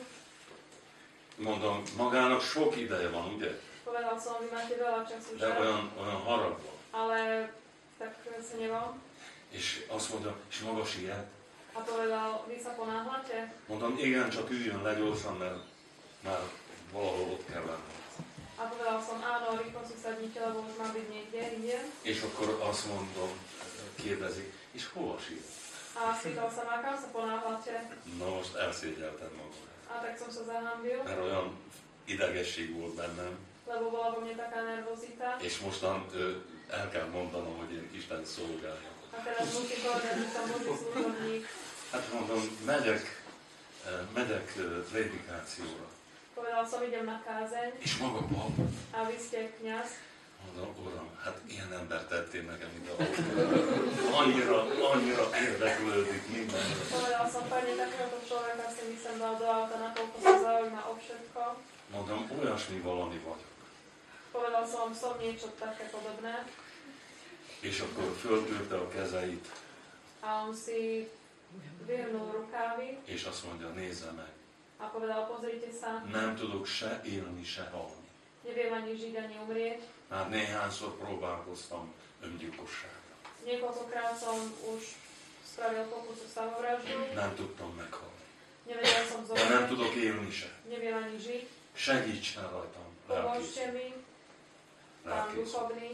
mondom, magának sok ideje van, ugye? povedal som, vy máte veľa času, De že? olyan, olyan harag van. Ale tak sa nevom. És azt mondja, és maga siet. A povedal, vy sa ponáhľate? Mondom, igen, csak üljön le gyorsan, mert már valahol ott kell lenni. A povedal som, áno, rýchlo si sadnite, lebo už má byť niekde, inde. És akkor azt mondom, kérdezi, és hova siet? A spýtal sa ma, kam sa ponáhľate? Na most elszégyeltem magam. A tak som sa zahambil, Mert olyan idegesség volt bennem, lebo bola vo mne taká nervozita. és mostan ö, el kell mondanom, hogy én Isten szolgáljam. A teraz musím povedať, že som Boží služobník. Hát mondom, megyek, ö, megyek ö, prédikációra. Povedal som, idem na kázeň És maga pap, a vy ste kňaz. mondom, uram, hát ilyen embert tettél nekem ide. Annyira, annyira érdeklődik mindenre. Povedal som, Pane, takéhoto človeka si mi sem dal do auta, nakoľko sa zaujíma o všetko. Mondom, olyasmi valami vagyok. Povedal som, som niečo také podobné. És akkor föltűrte a kezeit, A on si vyhrnul rukávy és azt mondja, nézze meg, a povedal, pozrite sa, nem tudok se élni, se halni. neviem ani žiť, ani umrieť. Már néhányszor próbálkoztam öngyilkosságra. Niekoľkokrát som už spravil pokus o samovraždu. Nem tudtam meghalni. Nevedel som De nem zomrieť, tudok élni se. neviem ani žiť. Segítsen rajtam, lelkész. Pomôžte mi, Pán Lelkész. duchovný.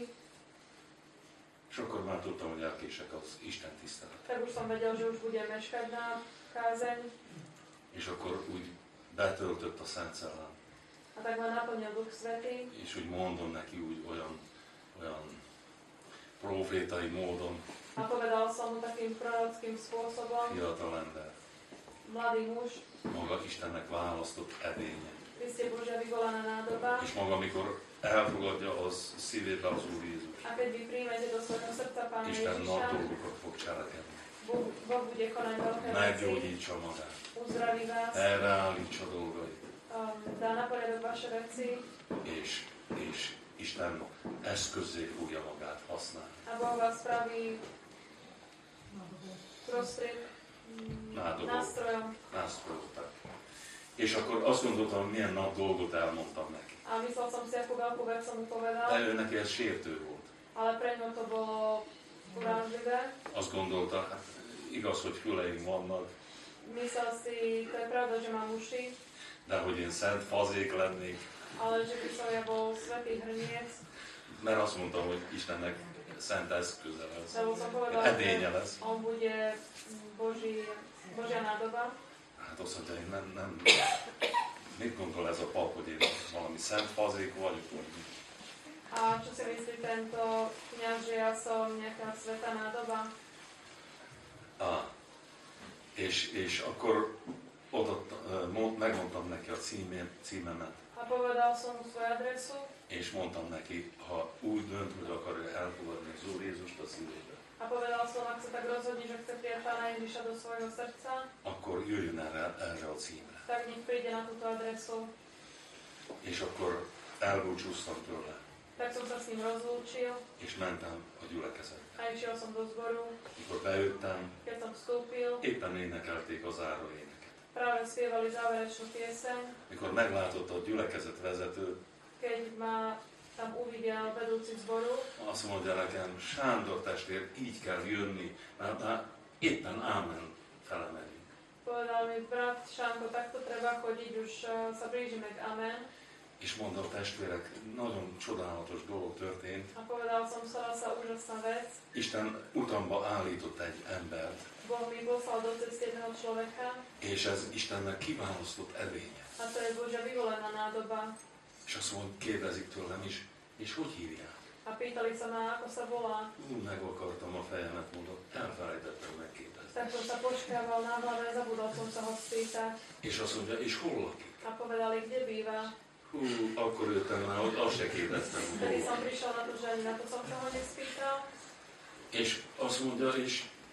És akkor már tudtam, hogy elkések az Isten tisztelet. Tak už som vedel, že už budem meškať na kázeň. És akkor úgy betöltött a Szent Szellem. A tak ma naplnil Duch Svätý. És úgy mondom neki úgy olyan, olyan profétai módon, A povedal som mu takým prorockým spôsobom, fiatal ember, mladý muž, maga Istennek választott edénye. vy ste Božia vyvolaná nádoba. És maga, amikor elfogadja az szívébe az Úr Jézus, A keď vy príjmete do svojho srdca Pána Isten nagy Ježiša, dolgokat fog cselekedni. Boh, boh bude konať veľké veci, Meggyógyítsa magát, uzdraví vás, elreállítsa dolgait, um, dá na poriadok vaše veci és, és Isten eszközzé fogja magát használni. a Boh vás spraví prostried, mm, Nádobou. nástrojom. Nászproltak. És akkor azt gondoltam, hogy milyen nagy dolgot elmondtam neki. A myslel som si, akú veľkú vec som mu povedal, De ő neki ez sértő volt. ale pre ňo to bolo urážlivé. Azt gondolta, hát igaz, hogy füleim vannak, Myslel si, to je pravda, že mám uši, de hogy én szent fazék lennék, ale že by som ja bol svätý hrniec, mert azt mondtam, hogy Istennek szent eszköze lesz. lebo som povedal, Edénye že lesz. on bude Boží, Božia nádoba. Hát azt mondja, hogy nem, nem. Mit gondol ez a pap, hogy én valami szent fazék vagyok? Vagy mit? A čo si myslí tento kňaz, že ja som nejaká svätá nádoba? Ah, és, és akkor oda, megmondtam neki a címén, címemet, A povedal som mu svoju adresu és mondtam neki, ha úgy dönt, hogy akarja elfogadni az Úr Jézust a szívébe, a povedal som, ak sa tak rozhodne, že chce prijať Pána Ježiša do svojho srdca, akkor jöjjön erre, erre a címre. tak nech príde na túto adresu. És akkor elbúcsúztam tőle, Tak som sa s ním rozlúčil és mentem a gyülekezetbe. a išiel som do zboru. Mikor bejöttem, Keď som vstúpil, éppen énekelték az záróéneket. práve spievali záverečnú pieseň. Mikor meglátotta a gyülekezet vezető, Keď ma tam uvidel vedúci zboru, azt mondja nekem, Sándor testvér, így kell jönni, mert már éppen ámen felemegyünk. povedal mi, brat Šánko, takto treba chodiť, už uh, sa blížime k Amen. És mondom, testvérek, nagyon csodálatos dolog történt. A povedal som, stala sa úžasná vec. Isten utamba állított egy embert, Boh mi poslal do cesty jedného človeka és ez Istennek kiválasztott edénye. a to je Božia vyvolená nádoba. És azt mondja, kérdezik tőlem is, és hogy hívják? A pýtali sa ma, ako sa volá. Ú, meg akartam a fejemet, mondom, elfelejtettem megkérdezni. Tak som sa počkával na hlave, zabudol som sa ho spýtať. És azt mondja, és hol lakik? A povedali, kde býva. Hú, akkor jöttem rá, hogy azt se kérdeztem. Vtedy som prišiel na to, že ani na to som sa ho nespýtal. És azt mondja, és,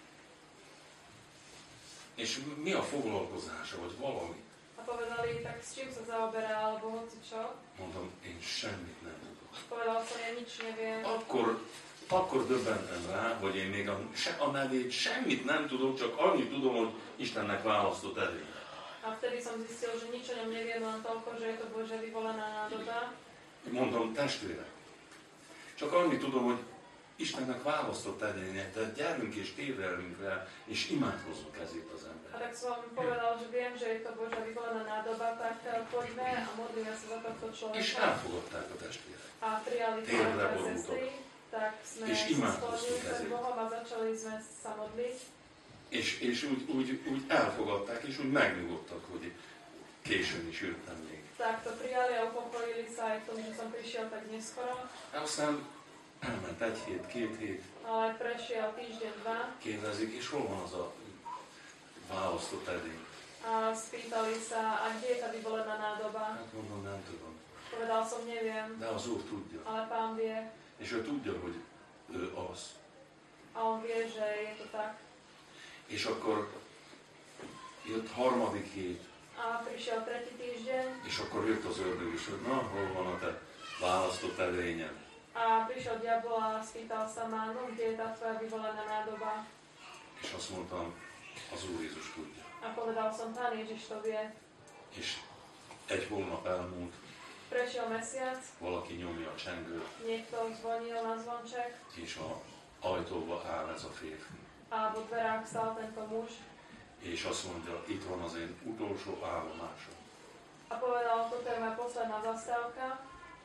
és mi a foglalkozása, vagy valami? A povedali, tak s čím sa zaoberá, alebo hoci čo. Mondom, én semmit nem tudok. Povedal som, ja nič neviem. Akkor, akkor döbbentem rá, hogy én még a, se a nevét, semmit nem tudok, csak annyit tudom, hogy Istennek választott edény. A vtedy som zistil, že nič o ňom neviem, len toľko, že je to Božia vyvolená nádoba. Mondom, testvérek, csak annyit tudom, hogy Istennek választott edények, tehát gyerünk és téveljünk rá, és imádkozzunk ezért az A ember. tak som povedal, že viem, že je to Božia vyvolená nádoba, tak poďme a modlíme sa za tohto És človeka. elfogadták a testvérek. A prijali to Tényleg pre borútok. sestry, tak sme És sa imádkoztunk sklonili pred ezért. Bohom a začali sme sa modliť. És, és úgy, úgy, úgy elfogadták, és úgy megnyugodtak, hogy későn is jöttem még. Tak to prijali a upokojili sa aj v tom, že som prišiel tak neskoro. Aztán elment egy hét, két hét, Ale prešiel týždeň, dva kérdezik, és hol van az a választott edény? a spýtali sa, a kde je tá vyvolená nádoba. Hát mondom, nem tudom. Povedal som, neviem, De az Úr tudja. ale Pán vie. És ő tudja, hogy ő az. A on vie, že je to tak. És akkor jött harmadik hét, A prišiel tretí týždeň és akkor jött az ördög is, hogy na, hol van a te választott edényed? a prišiel diabol a spýtal sa ma, no kde je tá tvoja vyvolená nádoba. És azt mondtam, az Úr Jézus tudja. A povedal som, Pán Ježiš to vie. És egy hónap elmúlt, Prešiel mesiac, valaki nyomja a csengőt, niekto zvonil na zvonček és a ajtóba áll ez a férfi. a vo dverách stál tento muž És azt mondja, itt van az én utolsó állomásom. a povedal, toto je moja posledná zastávka.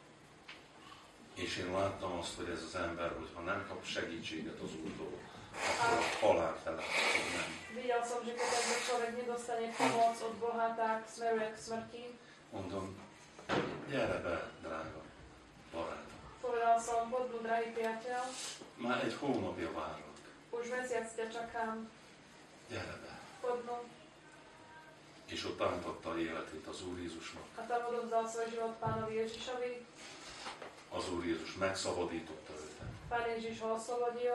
És én láttam azt, hogy ez az ember, hogyha nem kap segítséget az Úrtól, akkor a halál felett fog menni. Videl som, že keď tento človek nedostane pomoc od Boha, tak smeruje k smrti. Mondom, gyere be, drága barátom. Povedal som, poď, drahý priateľ, Már egy hónapja várok. už mesiac ťa čakám, Gyere be. poď no. És ott átadta életét az Úr Jézusnak. A tam odovzdal svoj život Pánovi Ježišovi. Az Úr Jézus megszabadította őt. Pán Ježiš ho oslobodil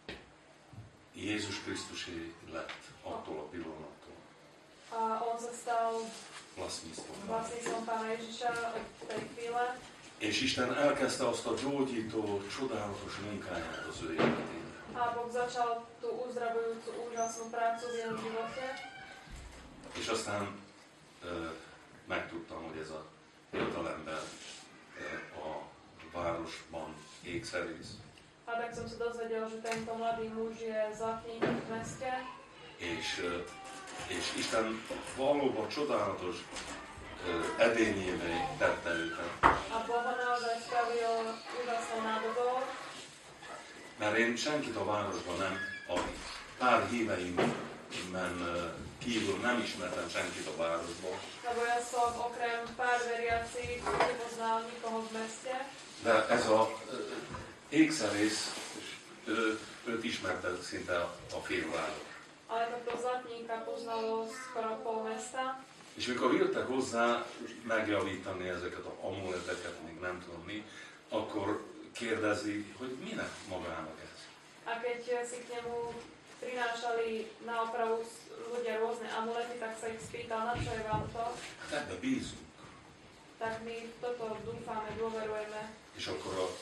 Jézus Krisztusé lett attól a pillanattól. a on sa stal Vlastníctvom. vlastníctvom Pána Ježiša od tej chvíle. És Isten elkezdte azt a gyógyító, csodálatos munkáját az ő életében. A Boh začal tú uzdravujúcu úžasnú prácu v jeho živote. És aztán ö, megtudtam, hogy ez a fiatalember ö, a városban ékszerész. A tak som sa dozvedel, že tento mladý muž je zlatník v meste. És, ö, és Isten valóban csodálatos ö, edényévé tette őket. A Boh ho naozaj spravil úžasnou nádobou. Mert én senkit a városban nem, a pár híveimben kívül nem ismertem senkit a városban. Lebo ja som okrem pár veriacich nepoznal nikoho v meste. De ez a ö, ékszerész, ő, őt ismerte szinte a, a félváros. Ale tohto zlatníka poznalo skoro pol mesta. És mikor jöttek hozzá megjavítani ezeket a amuleteket, még nem tudom mi, akkor kérdezi, hogy minek magának ez. A keď si k nemu prinášali na opravu ľudia rôzne amulety, tak sa ich spýtal, na čo je vám to? Hát ebbe bízunk. Tak my v toto dúfame, dôverujeme. És akkor a,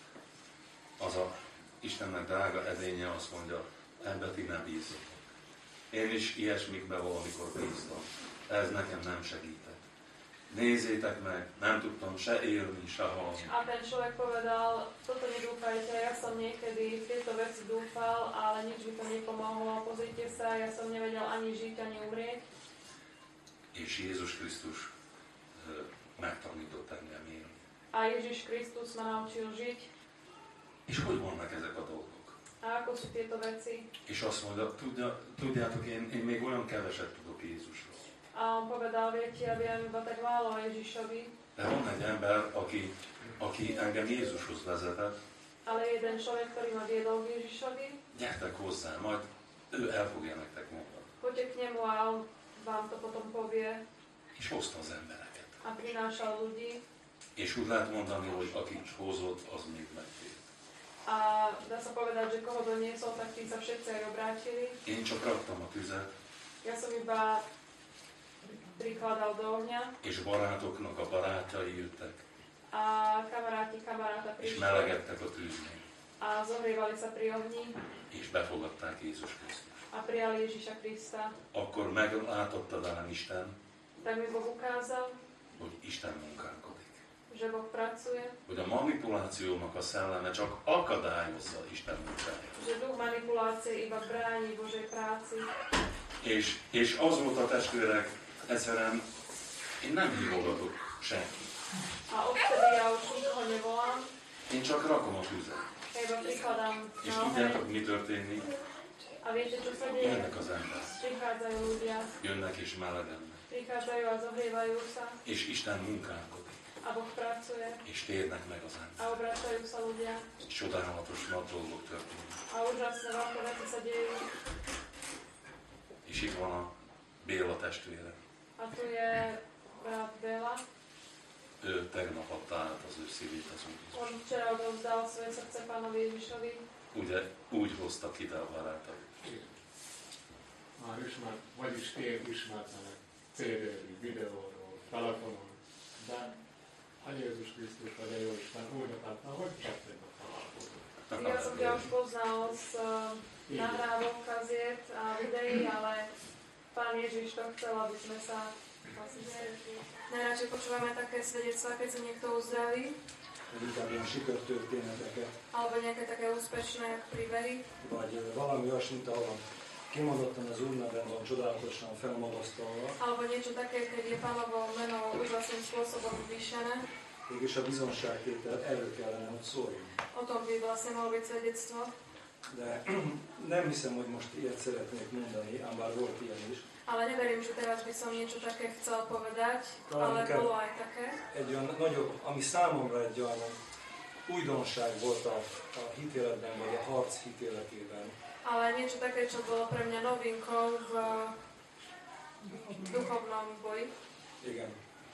az a Istennek drága edénye azt mondja, ebbe ti ne bízzatok. Én is ilyesmikbe valamikor bíztam. Ez nekem nem segített. Nézzétek meg, nem tudtam se élni, se halni. A ten človek povedal, toto nedúfajte, ja som niekedy v tieto veci dúfal, ale nič mi to nepomohlo. Pozrite sa, ja som nevedel ani žiť, ani umrieť. És Jézus Krisztus ö, megtanított engem élni. A Ježiš Kristus ma naučil žiť. És hogy vannak ezek a dolgok? A ako sú tieto veci? És azt mondja, tudja, tudjátok, én, én még olyan keveset tudok Jézusról. A on povedal, viete, ja viem iba tak málo o Ježišovi. De van egy ember, aki, aki engem Jézushoz vezetett. Ale jeden človek, ktorý ma viedol k Ježišovi, Gyertek hozzá, majd ő el fogja nektek mondani. poďte k nemu a on vám to potom povie És hozta az embereket. a prinášal ľudí. És úgy lehet mondani, hogy akit hozott, az még megtér. A dá sa povedať, že koho doniesol, tak tým sa všetci aj obrátili. Én csak raktam a tüzet, Ja som iba prikladal do ohňa és barátoknak a barátjai jöttek, a kamaráti kamaráta és prišli melegedtek a tűznél, a zohrievali sa pri ohni és befogadták Jézus Krisztus. a prijali Ježiša Krista. Akkor meglátotta velem Isten, Tak mi Boh ukázal, hogy Isten munkálkodik. že Boh pracuje, Hogy a manipulációnak a szelleme csak akadályozza Isten munkáját. že duch manipulácie iba bráni Božej práci. És, és az volt a testvérek, egyszerűen én nem hívogatok senkit. A odtedy ja už nikoho nevolám, Én csak rakom a tüzet. ja iba prikladám És na oheň. tudjátok, mi történik? A viete, čo sa deje? Jönnek az emberek. Prichádzajú ľudia, Jönnek és melegednek. prichádzajú a zohrievajú sa És Isten munkálkodik. a Boh pracuje És térnek meg az emberek. a obracajú sa ľudia Csodálatos nagy dolgok történnek. a úžasné veľké veci sa dejú. És itt van a Béla testvére. A tu je brat Bela. Ő tegnap adta át az ő szívét az Úr. On včera odovzdal svoje srdce Pánovi Ježišovi. Ugye úgy hoztak ide a barátai. Már ismert, vagyis én ismertenek cé dé-ről, videóról, telefonon, de a Jézus Krisztus vagy a Jóisten úgy akarta, hogy kettőben találkozunk. Ja som ťa už poznal z uh, nahrávok, kaziet a videí, ale Pán Ježiš to chcel, aby sme sa vlastne stretli. Najradšej počúvame také svedectvá, keď sa niekto uzdraví, vagy inkább ilyen sikertörténeteket, alebo nejaké také úspešné príbehy, vagy valami olyasmit, ahol kimondottan az Úr neven van csodálatosan felmagasztalva, alebo niečo také, keď je Pánovo meno úžasným spôsobom vyvýšené. mégis a bizonságtétel erről kellene, hogy szóljon. O tom by vlastne mohlo byť svedectvo. De nem hiszem, hogy most ilyet szeretnék mondani, ám bár volt ilyen is. Ale neverím, že teraz by som niečo také chcel povedať, Talán ale inkább bolo aj také. Egy olyan nagyobb, ami számomra egy olyan újdonság volt a, a hitéletben, vagy a harc hitéletében. Ale niečo také, čo bolo pre mňa novinkou v duchovnom boji. Igen.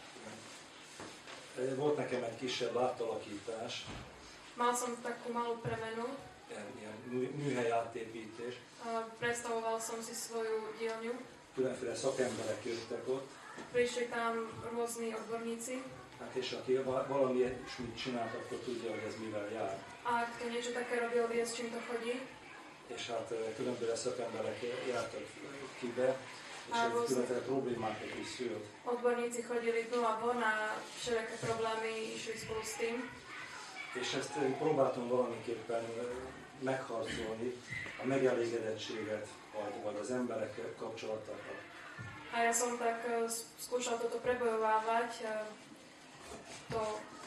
Igen. Volt nekem egy kisebb átalakítás, Mal som takú malú premenu. ilyen, ilyen mű- műhely átépítés. A predstavoval som si svoju dielňu. Különféle szakemberek jöttek ott, Prišli tam rôzni odborníci. hát és aki va- valami ilyesmit csinált, akkor tudja, hogy ez mivel jár. A kto niečo také robil, vie, s čím to chodí. És hát eh, különféle szakemberek jártak ki be, és Á, ez rossz. különféle problémákat is szült. Odborníci chodili dnu a von a všelijaké problémy išli spolu s tým. És ezt én próbáltam valamiképpen eh, megharcolni, a megelégedettséget, vagy, vagy az emberek kapcsolatokat. A ja som tak eh, skúšal toto prebojovávať, eh, to,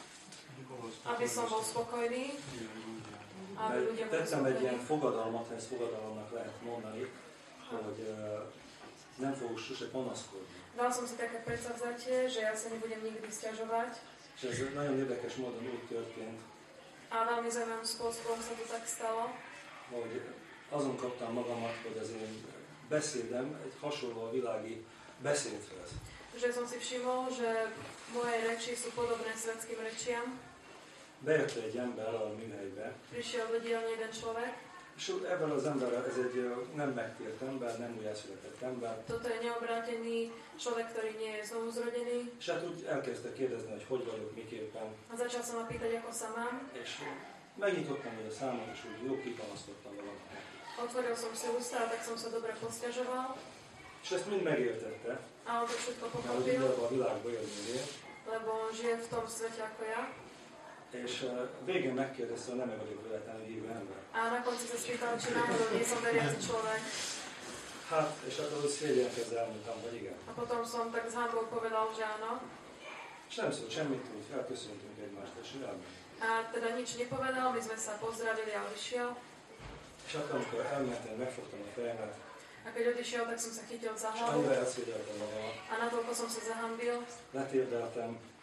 aby som bol spokojný, aby Mert ľudia boli tettem egy ilyen spokojní. fogadalmat, ha ezt fogadalomnak lehet mondani, hogy eh, nem fogok sose panaszkodni. Dal som si také predsavzatie, že ja sa nebudem nikdy sťažovať. És ez nagyon érdekes módon úgy történt, A veľmi zaujímavým spôsobom sa to tak stalo, hogy azon kaptam magamat, hogy az én beszédem egy hasonló a világi beszédhez. že som si všimol, že moje reči sú podobné svetským rečiam. Bejött egy ember a műhelybe, Prišiel do dielne jeden človek. és ebben az emberrel, ez egy ö, nem megtért ember, nem újjászületett ember, Toto je neobrátený človek, ktorý nie je znovu zrodený. és hát úgy elkezdte kérdezni, hogy hogy vagyok, miképpen, A začal sa ma pýtať, ako sa mám. és megnyitottam hogy a számot, és úgy jó kipanasztottam valamit. Otvoril som si ústa, tak som sa dobre posťažoval. És ezt mind megértette, A on to všetko mert hogy pochopil, ide a világba jönnél, lebo on žije v tom svete ako ja. és ö, végén megkérdezte, hogy nem vagyok véletlenül hívő ember. A na konci sa spýtal, či náhodou nie som veriaci človek. Hát, és akkor az szégyenkezve elmondtam, hogy igen. A potom som tak s hanbou povedal, že áno. És nem szólt semmit, úgy elköszöntünk egymást, és elment. A teda nič nepovedal, my sme sa pozdravili a odišiel. És akkor, amikor elmentem, megfogtam a fejemet, A keď odišiel, tak som sa chytil za és hlavu annyira elszégyeltem magamat, a natoľko som sa zahambil, letérdeltem,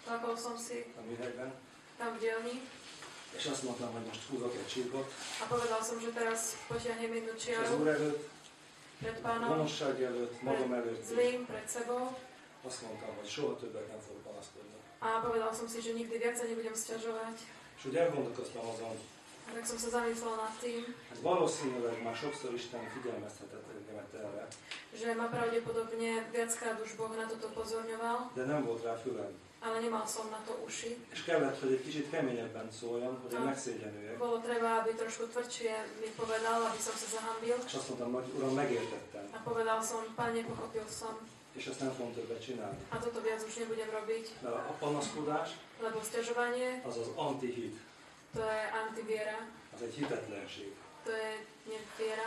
Lakol som si a műhelyben, tam v dielni és azt mondtam, hogy most húzok egy csíkot, a povedal som, že teraz potiahnem jednu és az čiaru Úr előtt, pred pánom, gonoszság előtt, magam pred előtt, zlým, pred sebou azt mondtam, hogy soha többet nem fogok panaszkodni. a povedal som si, že nikdy viac sa nebudem sťažovať. És úgy elgondolkoztam azon, A tak som sa zamyslel nad tým, hogy valószínűleg már sokszor Isten figyelmeztetett engemet erre, že ma pravdepodobne viackrát už Boh na toto upozorňoval, de nem volt rá fülem. ale nemal som na to uši. És kellett, hogy egy kicsit keményebben szóljon, hogy én megszégyenüljek. Bolo treba, aby trošku tvrdšie mi povedal, aby som sa zahambil. És azt mondtam, hogy Uram, megértettem, A povedal som, Pane, pochopil som. és ezt nem fogom többet csinálni. A toto viac už nebudem robiť, Mert a panaszkodás lebo sťažovanie, az az antihit, to je antiviera, az egy hitetlenség. to je neviera.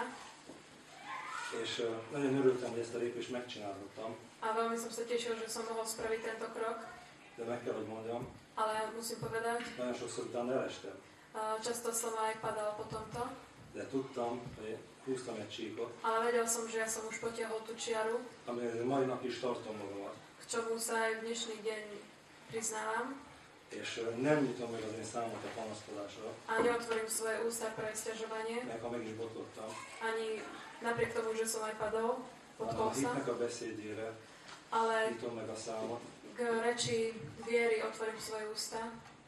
És uh, nagyon örültem, hogy ezt a lépést megcsinálhattam, A veľmi som sa tešil, že som mohol spraviť tento krok, de meg kell, hogy mondjam, ale musím povedať, nagyon sokszor utána elestem. a často som aj padal po tomto, De tudtam, hogy húztam egy csíkot, ale vedel som, že ja som už potiahol tú čiaru, amire mai nap is tartom magamat. k čomu sa aj v dnešný deň priznávam. És uh, nem nyitom meg az én számot a panaszkodásra, A neotvorím svoje ústa pre sťažovanie, meg ha meg is botlottam, ani napriek tomu, že som aj padol, hanem potkol a sa, hitnek a beszédére ale nyitom meg a számot. k reči viery otvorím svoje ústa.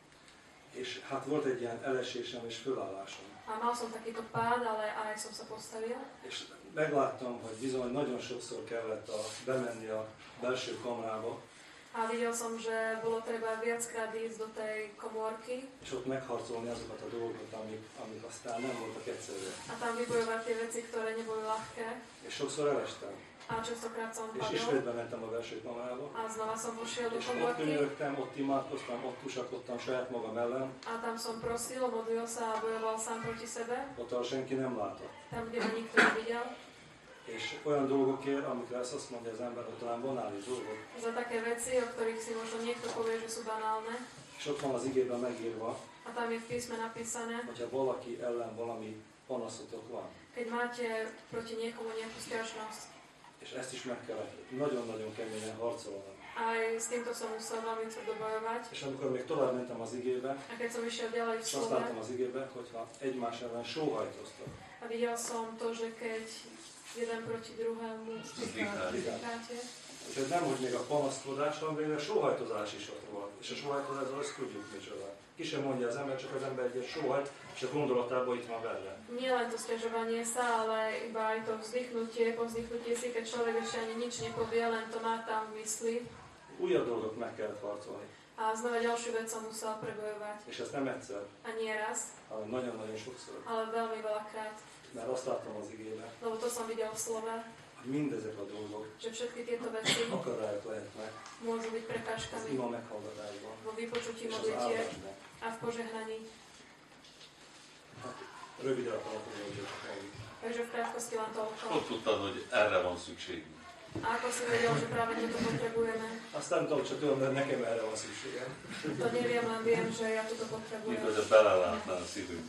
És hát volt egy ilyen elesésem és fölállásom. A mal som takýto pád, ale aj som sa postavil. És megláttam, hogy bizony nagyon sokszor kellett a, bemenni a belső kamrába, A videl som, že bolo treba viackrát ísť do tej komórky és ott megharcolni azokat a dolgokat, amik, amik aztán nem voltak egyszerűek. a tam vybojovať tie veci, ktoré neboli ľahké. És sokszor elestem. A častokrát som És padol ismét bementem a belső kamrába, a znova som vošiel do és ott komórky könyörögtem, ott imádkoztam, ott tusakodtam saját magam ellen, a tam som prosil, modlil sa a bojoval sám proti sebe, ott ahol senki nem látott. tam, kde ma nikto nevidel. És olyan dolgokért, amikre ezt azt mondja az ember, hogy talán banális dolgok. Za také veci, o ktorých si možno niekto povie, že sú banálne. És ott van az igében megírva, A tam je v písme napísané, hogyha valaki ellen valami panaszotok van. keď máte proti niekomu nejakú sťažnosť. És ezt is meg kellett nagyon-nagyon keményen harcolnom. Aj s týmto som musel veľmi tvrdo bojovať. És amikor még tovább mentem az igébe, A keď som išiel ďalej v és azt slove láttam az igébe, hogyha egymás ellen sóhajtoztak, a videl som to, že keď jeden proti druhému vzdycháte, és ez nem, hogy még a panaszkodás, hanem még a sóhajtozás is ott volt. És a sóhajtozás, azt tudjuk micsoda. Ki sem mondja az ember, csak az ember egyet sóhajt, és a gondolatában itt van vele. nie len to sťažovanie sa, ale iba aj to vzdychnutie, povzdychnutie si, keď človek ešte ani nič nepovie, len to má tam v mysli. Újabb dolgot meg kellett harcolni. A znova ďalšiu vec som musel prebojovať. És ezt nem egyszer, A nie raz, hanem nagyon-nagyon sokszor. ale veľmi veľakrát. Mert azt láttam az igébe, Lebo to som videl v slove, hogy mindezek a dolgok že všetky tieto veci akadályok lehetnek môžu byť az prekážkami ima meghallgatásban, vo vypočutí és az modlitieb áldásban. a v požehnaní. Hát, röviden akarok, hogy csak ennyit. Takže v krátkosti len toľko. Hogy tudtad, hogy erre van szükség? A ako si vedel, že práve toto potrebujeme? Azt nem tudom, csak tudom, mert nekem erre van szükségem. To neviem, len viem, že ja toto Mint potrebujem. hogy a belelátnál a szívünk.